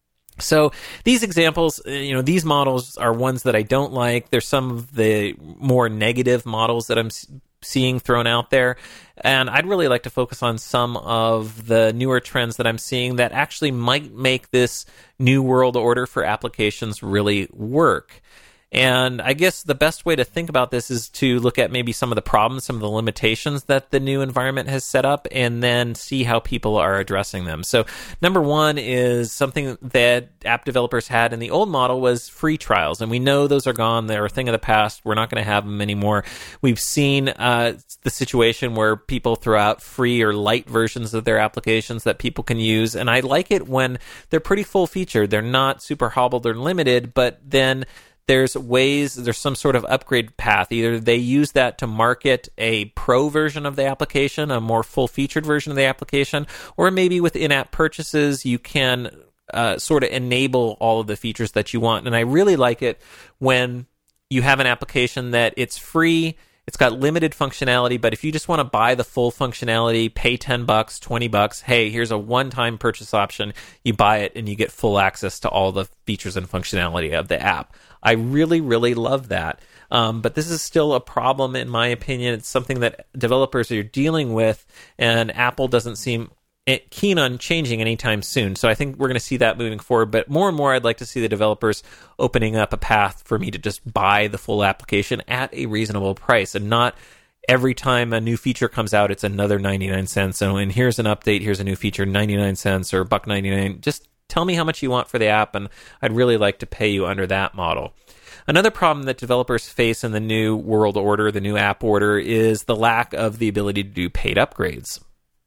So these examples, you know, these models are ones that I don't like. There's some of the more negative models that I'm seeing thrown out there. And I'd really like to focus on some of the newer trends that I'm seeing that actually might make this new world order for applications really work. And I guess the best way to think about this is to look at maybe some of the problems, some of the limitations that the new environment has set up, and then see how people are addressing them. So number one is something that app developers had in the old model was free trials. And we know those are gone. They're a thing of the past. We're not going to have them anymore. We've seen uh, the situation where people throw out free or light versions of their applications that people can use. And I like it when they're pretty full-featured. They're not super hobbled or limited, but then there's ways, there's some sort of upgrade path. Either they use that to market a pro version of the application, a more full-featured version of the application, or maybe with in-app purchases, you can uh, sort of enable all of the features that you want. And I really like it when you have an application that it's free, it's got limited functionality, but if you just want to buy the full functionality, pay ten bucks, twenty bucks, hey, here's a one-time purchase option, you buy it and you get full access to all the features and functionality of the app. I really, really love that. Um, but this is still a problem, in my opinion. It's something that developers are dealing with, and Apple doesn't seem keen on changing anytime soon. So I think we're going to see that moving forward. But more and more, I'd like to see the developers opening up a path for me to just buy the full application at a reasonable price, and not every time a new feature comes out, it's another ninety-nine cents. So, and here's an update, here's a new feature, ninety-nine cents or buck ninety-nine. Just tell me how much you want for the app, and I'd really like to pay you under that model. Another problem that developers face in the new world order, the new app order, is the lack of the ability to do paid upgrades.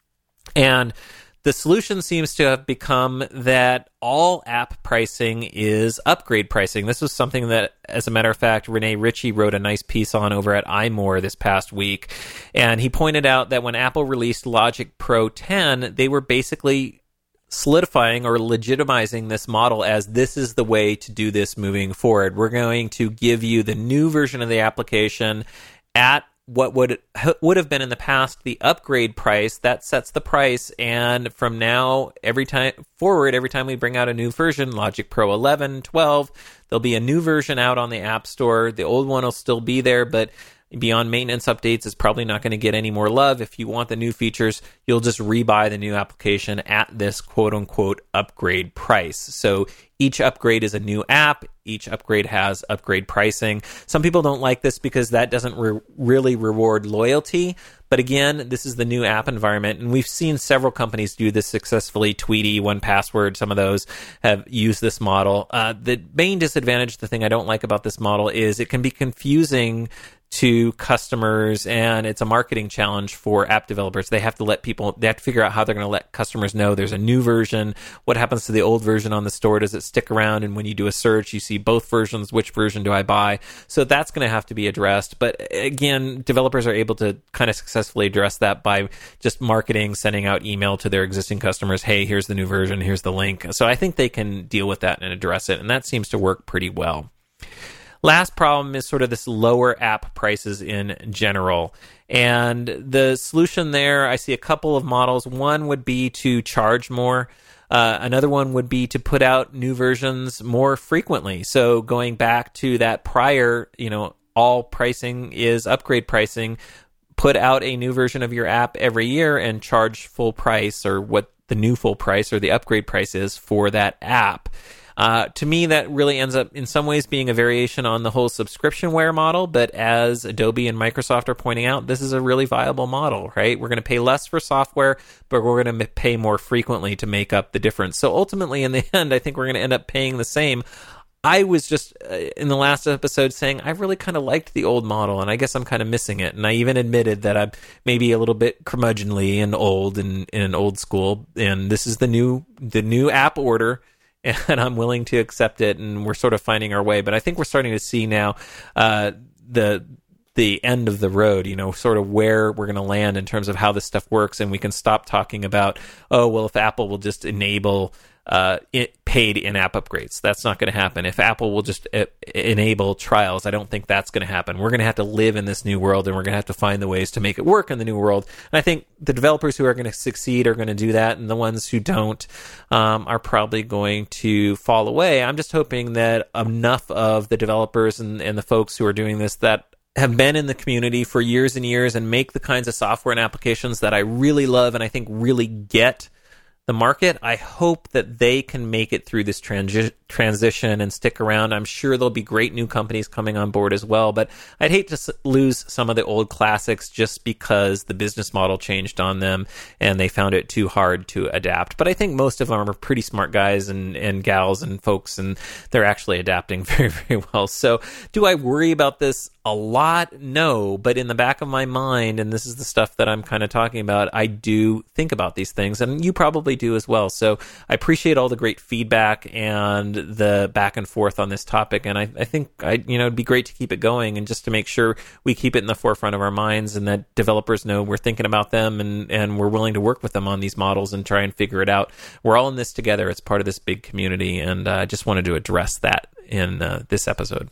And the solution seems to have become that all app pricing is upgrade pricing. This was something that, as a matter of fact, Rene Ritchie wrote a nice piece on over at iMore this past week. And he pointed out that when Apple released Logic Pro ten, they were basically solidifying or legitimizing this model as this is the way to do this moving forward. We're going to give you the new version of the application at what would would have been in the past the upgrade price. That sets the price, and from now every time forward, every time we bring out a new version, Logic Pro eleven, twelve, there'll be a new version out on the App Store. The old one will still be there, but beyond maintenance updates, it's probably not going to get any more love. If you want the new features, you'll just rebuy the new application at this quote-unquote upgrade price. So each upgrade is a new app. Each upgrade has upgrade pricing. Some people don't like this because that doesn't re- really reward loyalty. But again, this is the new app environment, and we've seen several companies do this successfully. Tweety, one Password, some of those have used this model. Uh, the main disadvantage, the thing I don't like about this model, is it can be confusing to customers, and it's a marketing challenge for app developers. They have to let people, they have to figure out how they're going to let customers know there's a new version. What happens to the old version on the store? Does it stick around? And when you do a search, you see both versions. Which version do I buy? So that's going to have to be addressed. But again, developers are able to kind of successfully address that by just marketing, sending out email to their existing customers. Hey, here's the new version. Here's the link. So I think they can deal with that and address it. And that seems to work pretty well. Last problem is sort of this lower app prices in general. And the solution there, I see a couple of models. One would be to charge more. Uh, another one would be to put out new versions more frequently. So going back to that prior, you know, all pricing is upgrade pricing. Put out a new version of your app every year and charge full price, or what the new full price or the upgrade price is for that app. Uh, to me, that really ends up in some ways being a variation on the whole subscriptionware model. But as Adobe and Microsoft are pointing out, this is a really viable model, right? We're going to pay less for software, but we're going to pay more frequently to make up the difference. So ultimately, in the end, I think we're going to end up paying the same. I was just uh, in the last episode saying I really kind of liked the old model, and I guess I'm kind of missing it. And I even admitted that I'm maybe a little bit curmudgeonly and old and, and old school. And this is the new the new app order, and I'm willing to accept it, and we're sort of finding our way. But I think we're starting to see now uh, the the end of the road, you know, sort of where we're going to land in terms of how this stuff works, and we can stop talking about, oh, well, if Apple will just enable uh, it, paid in-app upgrades. That's not going to happen. If Apple will just uh, enable trials, I don't think that's going to happen. We're going to have to live in this new world, and we're going to have to find the ways to make it work in the new world. And I think the developers who are going to succeed are going to do that, and the ones who don't um, are probably going to fall away. I'm just hoping that enough of the developers and, and the folks who are doing this that have been in the community for years and years and make the kinds of software and applications that I really love and I think really get the market, I hope that they can make it through this transi- transition and stick around. I'm sure there'll be great new companies coming on board as well, but I'd hate to s- lose some of the old classics just because the business model changed on them and they found it too hard to adapt. But I think most of them are pretty smart guys and, and gals and folks, and they're actually adapting very, very well. So do I worry about this a lot? No, but in the back of my mind, and this is the stuff that I'm kind of talking about, I do think about these things, and you probably do as well. So I appreciate all the great feedback and the back and forth on this topic, and I, I think I, you know, it'd be great to keep it going, and just to make sure we keep it in the forefront of our minds, and that developers know we're thinking about them, and, and we're willing to work with them on these models and try and figure it out. We're all in this together. It's part of this big community, and I uh, just wanted to address that in uh, this episode.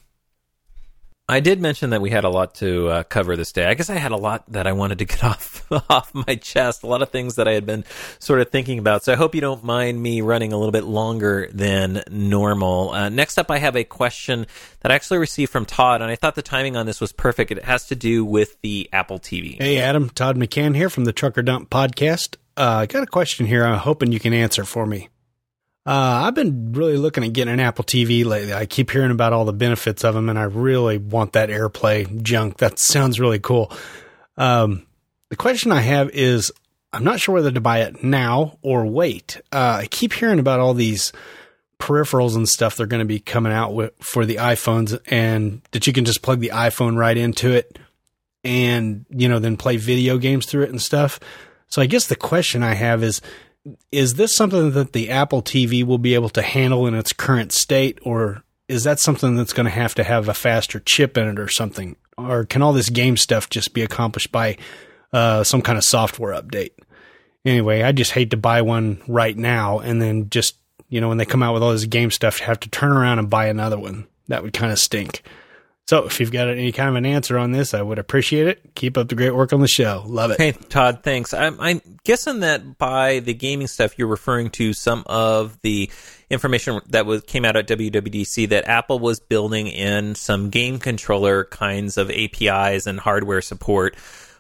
I did mention that we had a lot to uh, cover this day. I guess I had a lot that I wanted to get off off my chest, a lot of things that I had been sort of thinking about. So I hope you don't mind me running a little bit longer than normal. Uh, next up, I have a question that I actually received from Todd, and I thought the timing on this was perfect. It has to do with the Apple T V. Hey, Adam. Todd McCann here from the Trucker Dump Podcast. Uh, I got a question here I'm hoping you can answer for me. Uh, I've been really looking at getting an Apple T V lately. I keep hearing about all the benefits of them, and I really want that AirPlay junk. That sounds really cool. Um, the question I have is, I'm not sure whether to buy it now or wait. Uh, I keep hearing about all these peripherals and stuff they're going to be coming out with for the iPhones, and that you can just plug the iPhone right into it and, you know, then play video games through it and stuff. So I guess the question I have is, is this something that the Apple T V will be able to handle in its current state, or is that something that's going to have to have a faster chip in it or something? Or can all this game stuff just be accomplished by uh, some kind of software update? Anyway, I just hate to buy one right now and then just, you know, when they come out with all this game stuff, have to turn around and buy another one. That would kind of stink. So if you've got any kind of an answer on this, I would appreciate it. Keep up the great work on the show. Love it. Hey, Todd, thanks. I'm, I'm guessing that by the gaming stuff, you're referring to some of the information that was came out at W W D C that Apple was building in some game controller kinds of A P Is and hardware support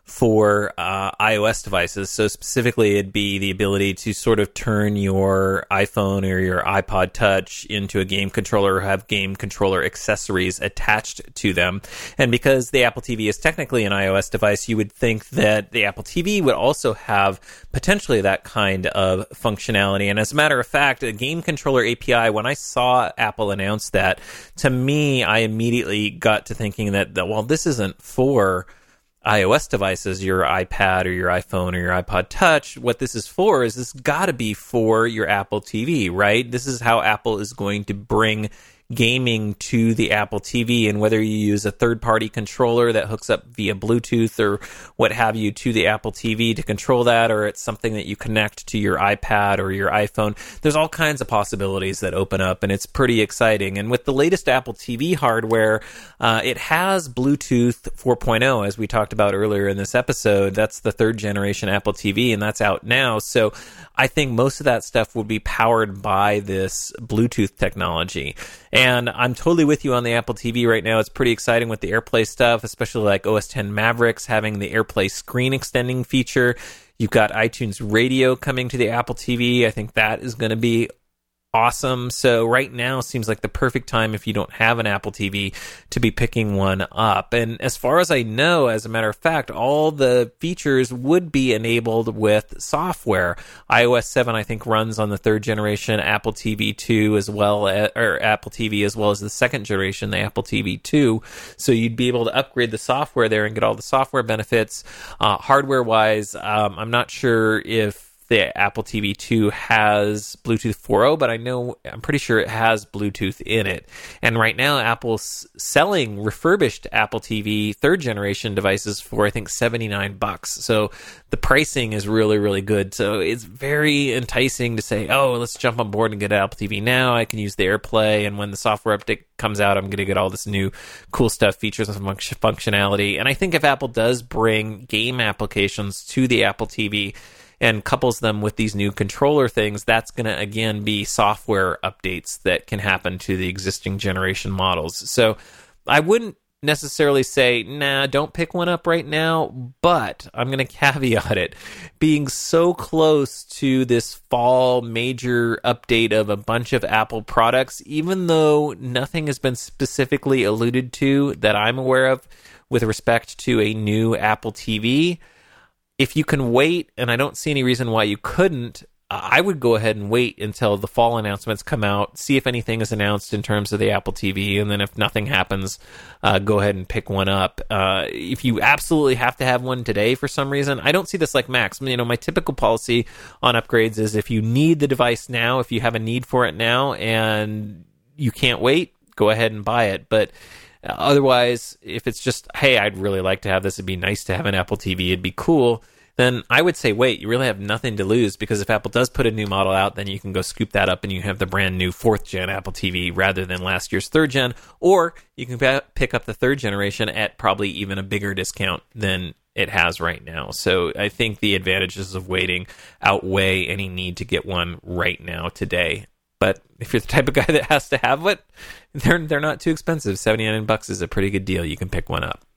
for uh, iOS devices. So specifically, it'd be the ability to sort of turn your iPhone or your iPod Touch into a game controller or have game controller accessories attached to them. And because the Apple T V is technically an iOS device, you would think that the Apple T V would also have potentially that kind of functionality. And as a matter of fact, a game controller A P I, when I saw Apple announce that, to me, I immediately got to thinking that, that well, this isn't for iOS devices, your iPad or your iPhone or your iPod Touch. What this is for is this got to be for your Apple T V, right? This is how Apple is going to bring gaming to the Apple T V, and whether you use a third-party controller that hooks up via Bluetooth or what have you to the Apple T V to control that, or it's something that you connect to your iPad or your iPhone, there's all kinds of possibilities that open up, and it's pretty exciting. And with the latest Apple T V hardware, uh, it has Bluetooth four point oh, as we talked about earlier in this episode. That's the third generation Apple T V, and that's out now. So I think most of that stuff would be powered by this Bluetooth technology. And I'm totally with you on the Apple T V right now. It's pretty exciting with the AirPlay stuff, especially like O S X Mavericks having the AirPlay screen extending feature. You've got iTunes Radio coming to the Apple T V. I think that is going to be awesome. So right now seems like the perfect time, if you don't have an Apple T V, to be picking one up. And as far as I know, as a matter of fact, all the features would be enabled with software. iOS seven, I think, runs on the third generation Apple T V two as well, as, or Apple T V as well as the second generation, the Apple T V two. So you'd be able to upgrade the software there and get all the software benefits. Uh, hardware-wise, um, I'm not sure if the Apple T V two has Bluetooth four point oh, but I know, I'm pretty sure it has Bluetooth in it. And right now, Apple's selling refurbished Apple T V third generation devices for, I think, seventy-nine bucks. So the pricing is really, really good. So it's very enticing to say, oh, let's jump on board and get an Apple T V now. I can use the AirPlay, and when the software update comes out, I'm going to get all this new cool stuff, features and functionality. And I think if Apple does bring game applications to the Apple T V and couples them with these new controller things, that's going to, again, be software updates that can happen to the existing generation models. So I wouldn't necessarily say, nah, don't pick one up right now, but I'm going to caveat it. Being so close to this fall major update of a bunch of Apple products, even though nothing has been specifically alluded to that I'm aware of with respect to a new Apple T V, if you can wait, and I don't see any reason why you couldn't, I would go ahead and wait until the fall announcements come out, see if anything is announced in terms of the Apple T V, and then if nothing happens, uh, go ahead and pick one up. Uh, if you absolutely have to have one today for some reason, I don't see this like Macs. You know, my typical policy on upgrades is if you need the device now, if you have a need for it now, and you can't wait, go ahead and buy it. But otherwise, if it's just, hey, I'd really like to have this, it'd be nice to have an Apple T V, it'd be cool, then I would say wait. You really have nothing to lose, because if Apple does put a new model out, then you can go scoop that up and you have the brand new fourth gen Apple T V rather than last year's third gen, or you can p- pick up the third generation at probably even a bigger discount than it has right now. So I think the advantages of waiting outweigh any need to get one right now today. But if you're the type of guy that has to have it, they're they're not too expensive. seventy-nine bucks is a pretty good deal. You can pick one up.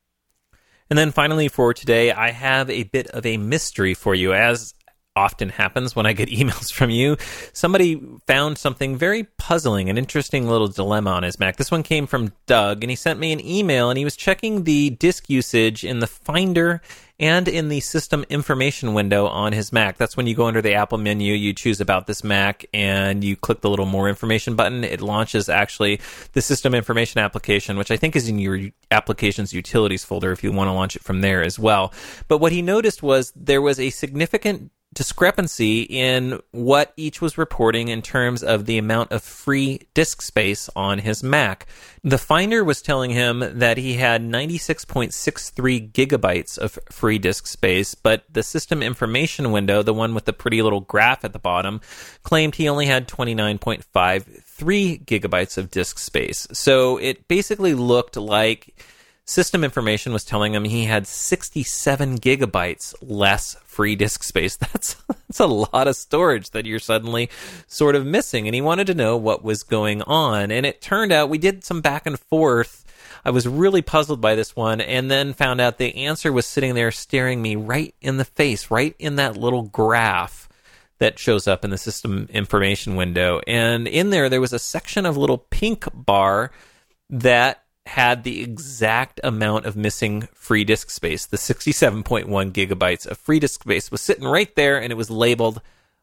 And then finally for today, I have a bit of a mystery for you. As often happens when I get emails from you, somebody found something very puzzling, an interesting little dilemma on his Mac. This one came from Doug, and he sent me an email, and he was checking the disk usage in the Finder and in the system information window on his Mac. That's when you go under the Apple menu, you choose about this Mac, and you click the little more information button. It launches actually the system information application, which I think is in your applications utilities folder if you want to launch it from there as well. But what he noticed was there was a significant discrepancy in what each was reporting in terms of the amount of free disk space on his Mac. The Finder was telling him that he had ninety-six point six three gigabytes of free disk space, but the system information window, the one with the pretty little graph at the bottom, claimed he only had twenty-nine point five three gigabytes of disk space. So it basically looked like system information was telling him he had sixty-seven gigabytes less free disk space. That's, that's a lot of storage that you're suddenly sort of missing. And he wanted to know what was going on. And it turned out we did some back and forth. I was really puzzled by this one, and then found out the answer was sitting there staring me right in the face, right in that little graph that shows up in the system information window. And in there, there was a section of little pink bar that had the exact amount of missing free disk space. The sixty-seven point one gigabytes of free disk space was sitting right there, and it was labeled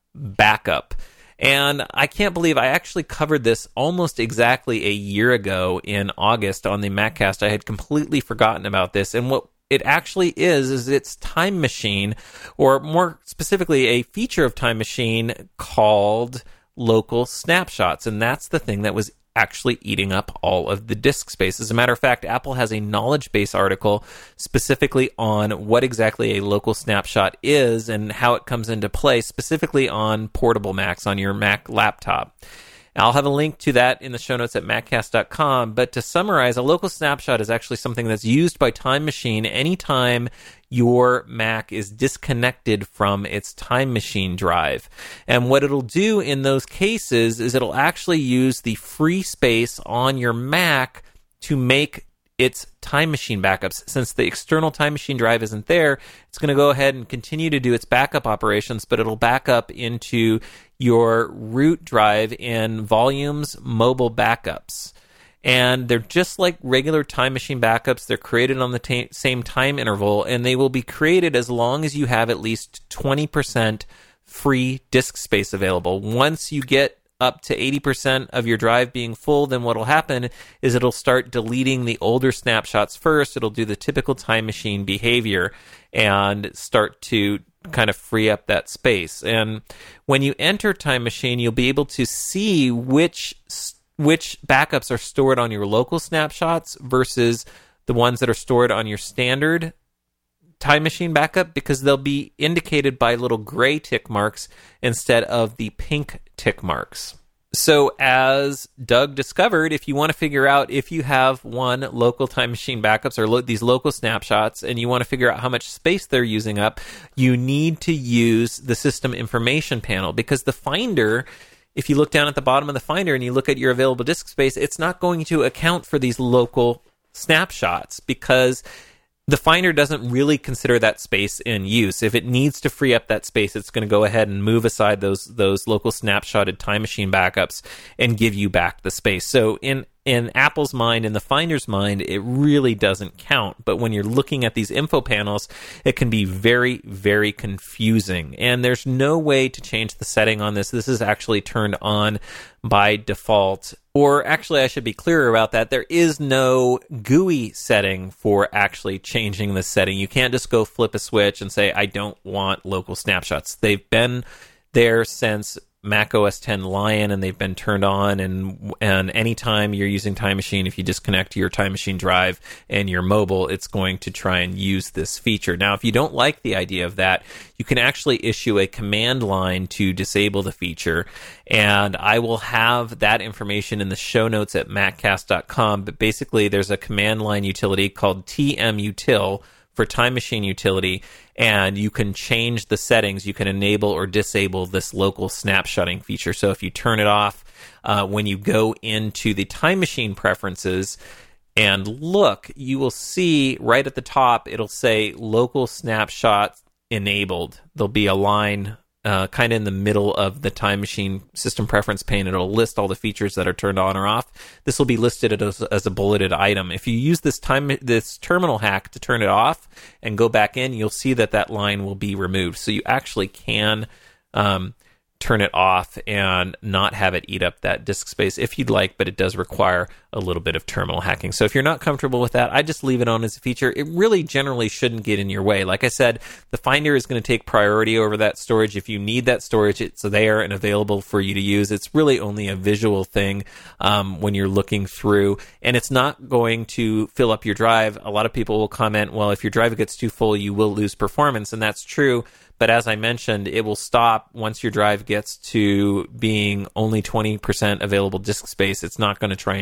backup. And I can't believe I actually covered this almost exactly a year ago in August on the MacCast. I had completely forgotten about this. And what it actually is, is it's Time Machine, or more specifically, a feature of Time Machine called Local Snapshots. And that's the thing that was actually eating up all of the disk space. As a matter of fact, Apple has a knowledge base article specifically on what exactly a local snapshot is and how it comes into play, specifically on portable Macs, on your Mac laptop. I'll have a link to that in the show notes at maccast dot com, but to summarize, a local snapshot is actually something that's used by Time Machine anytime your Mac is disconnected from its Time Machine drive. And what it'll do in those cases is it'll actually use the free space on your Mac to make its Time Machine backups. Since the external Time Machine drive isn't there, it's going to go ahead and continue to do its backup operations, but it'll back up into your root drive in Volumes Mobile Backups. And they're just like regular Time Machine backups. They're created on the ta- same time interval, and they will be created as long as you have at least twenty percent free disk space available. Once you get up to eighty percent of your drive being full, then what will happen is it'll start deleting the older snapshots first. It'll do the typical Time Machine behavior and start to kind of free up that space. And when you enter Time Machine, you'll be able to see which which backups are stored on your local snapshots versus the ones that are stored on your standard Time Machine backup, because they'll be indicated by little gray tick marks instead of the pink tick marks. So as Doug discovered, if you want to figure out if you have one local Time Machine backups or lo- these local snapshots, and you want to figure out how much space they're using up, you need to use the System Information Panel, because the Finder, if you look down at the bottom of the Finder and you look at your available disk space, it's not going to account for these local snapshots, because the Finder doesn't really consider that space in use. If it needs to free up that space, it's going to go ahead and move aside those those local snapshotted Time Machine backups and give you back the space. So in in Apple's mind, in the Finder's mind, it really doesn't count. But when you're looking at these info panels, it can be very, very confusing. And there's no way to change the setting on this. This is actually turned on by default. Or actually, I should be clearer about that. There is no G U I setting for actually changing the setting. You can't just go flip a switch and say, I don't want local snapshots. They've been there since Mac O S X Lion, and they've been turned on, and and anytime you're using Time Machine, if you disconnect your Time Machine drive and your mobile, it's going to try and use this feature. Now, if you don't like the idea of that, you can actually issue a command line to disable the feature, and I will have that information in the show notes at maccast dot com, but basically there's a command line utility called tmutil for Time Machine utility, and you can change the settings. You can enable or disable this local snapshotting feature. So if you turn it off, uh, when you go into the Time Machine preferences and look, you will see right at the top, it'll say local snapshot enabled. There'll be a line uh, kind of in the middle of the Time Machine system preference pane. It'll list all the features that are turned on or off. This will be listed as, as a bulleted item. If you use this time this terminal hack to turn it off and go back in, you'll see that that line will be removed. So you actually can um, turn it off and not have it eat up that disk space if you'd like, but it does require a little bit of terminal hacking. So if you're not comfortable with that, I just leave it on as a feature. It really generally shouldn't get in your way. Like I said, the Finder is going to take priority over that storage. If you need that storage, it's there and available for you to use. It's really only a visual thing um, when you're looking through, and it's not going to fill up your drive. A lot of people will comment, well, if your drive gets too full, you will lose performance, and that's true. But as I mentioned, it will stop once your drive gets to being only twenty percent available disk space. It's not going to try and do its thing.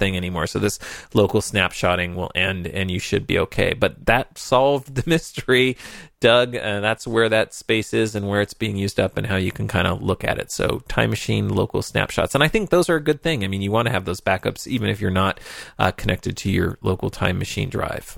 thing anymore. So this local snapshotting will end and you should be okay. But that solved the mystery, Doug. Uh, that's where that space is and where it's being used up and how you can kind of look at it. So Time Machine local snapshots. And I think those are a good thing. I mean, you want to have those backups even if you're not uh, connected to your local Time Machine drive.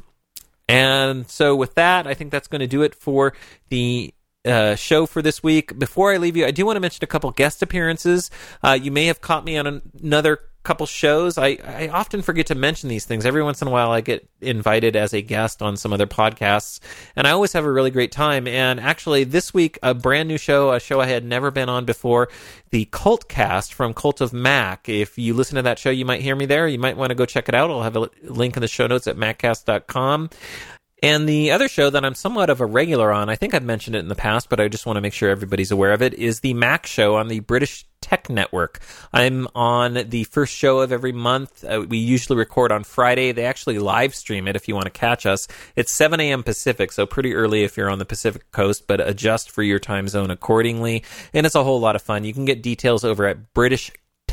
And so with that, I think that's going to do it for the Uh, show for this week. Before I leave you, I do want to mention a couple guest appearances. Uh, you may have caught me on an- another couple shows. I, I often forget to mention these things. Every once in a while, I get invited as a guest on some other podcasts, and I always have a really great time. And actually, this week, a brand new show, a show I had never been on before, the Cult Cast from Cult of Mac. If you listen to that show, you might hear me there. You might want to go check it out. I'll have a link in the show notes at maccast dot com. And the other show that I'm somewhat of a regular on, I think I've mentioned it in the past, but I just want to make sure everybody's aware of it, is the Mac Show on the British Tech Network. I'm on the first show of every month. Uh, we usually record on Friday. They actually live stream it if you want to catch us. It's seven a.m. Pacific, so pretty early if you're on the Pacific Coast, but adjust for your time zone accordingly. And it's a whole lot of fun. You can get details over at British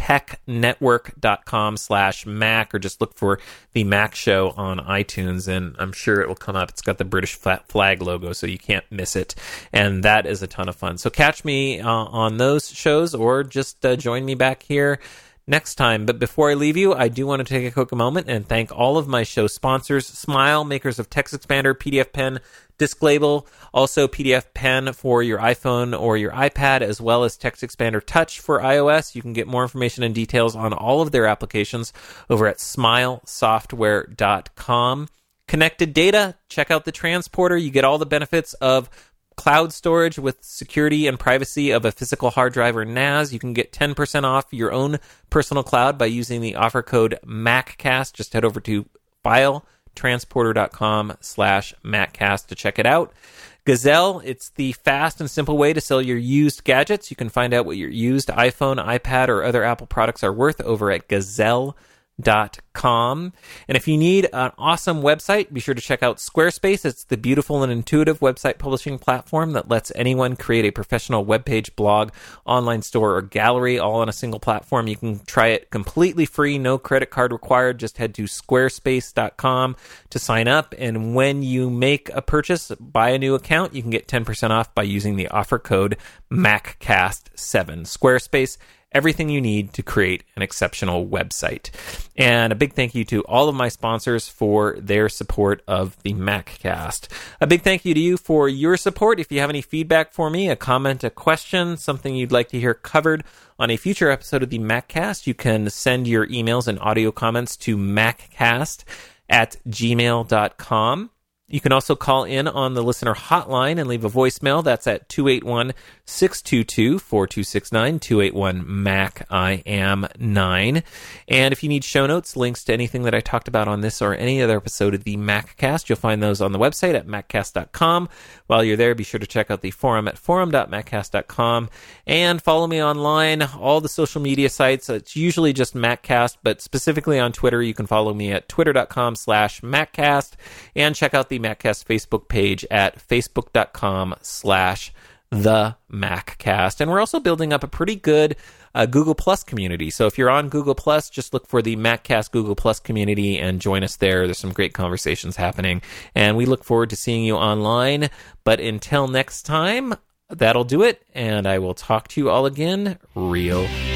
technetwork.com slash Mac, or just look for the Mac Show on iTunes, and I'm sure it will come up. It's got the British flag logo, so you can't miss it, and that is a ton of fun. So catch me uh, on those shows, or just uh, join me back here next time. But before I leave you, I do want to take a quick moment and thank all of my show sponsors: Smile, makers of TextExpander, P D F Pen, Disklabel, also P D F Pen for your iPhone or your iPad, as well as TextExpander Touch for iOS. You can get more information and details on all of their applications over at smile software dot com. Connected Data, check out the transporter. You get all the benefits of cloud storage with security and privacy of a physical hard drive or N A S. You can get ten percent off your own personal cloud by using the offer code MacCast. Just head over to file transporter dot com slash MacCast to check it out. Gazelle, it's the fast and simple way to sell your used gadgets. You can find out what your used iPhone, iPad, or other Apple products are worth over at gazelle dot com. And if you need an awesome website, be sure to check out Squarespace. It's the beautiful and intuitive website publishing platform that lets anyone create a professional webpage, blog, online store, or gallery all on a single platform. You can try it completely free, no credit card required. Just head to squarespace dot com to sign up. And when you make a purchase, buy a new account, you can get ten percent off by using the offer code mac cast seven. Squarespace, everything you need to create an exceptional website. And a big thank you to all of my sponsors for their support of the MacCast. A big thank you to you for your support. If you have any feedback for me, a comment, a question, something you'd like to hear covered on a future episode of the MacCast, you can send your emails and audio comments to maccast at gmail dot com. You can also call in on the listener hotline and leave a voicemail. That's at two eight one, six two two, four two six nine, two eight one, Mac I am nine. And if you need show notes, links to anything that I talked about on this or any other episode of the MacCast, you'll find those on the website at maccast dot com. While you're there, be sure to check out the forum at forum dot maccast dot com and follow me online, all the social media sites. It's usually just MacCast, but specifically on Twitter, you can follow me at twitter dot com slash MacCast, and check out the MacCast Facebook page at facebook dot com slash the MacCast. And we're also building up a pretty good uh, Google Plus community. So if you're on Google Plus, just look for the MacCast Google Plus community and join us there. There's some great conversations happening, and we look forward to seeing you online. But until next time, that'll do it, and I will talk to you all again real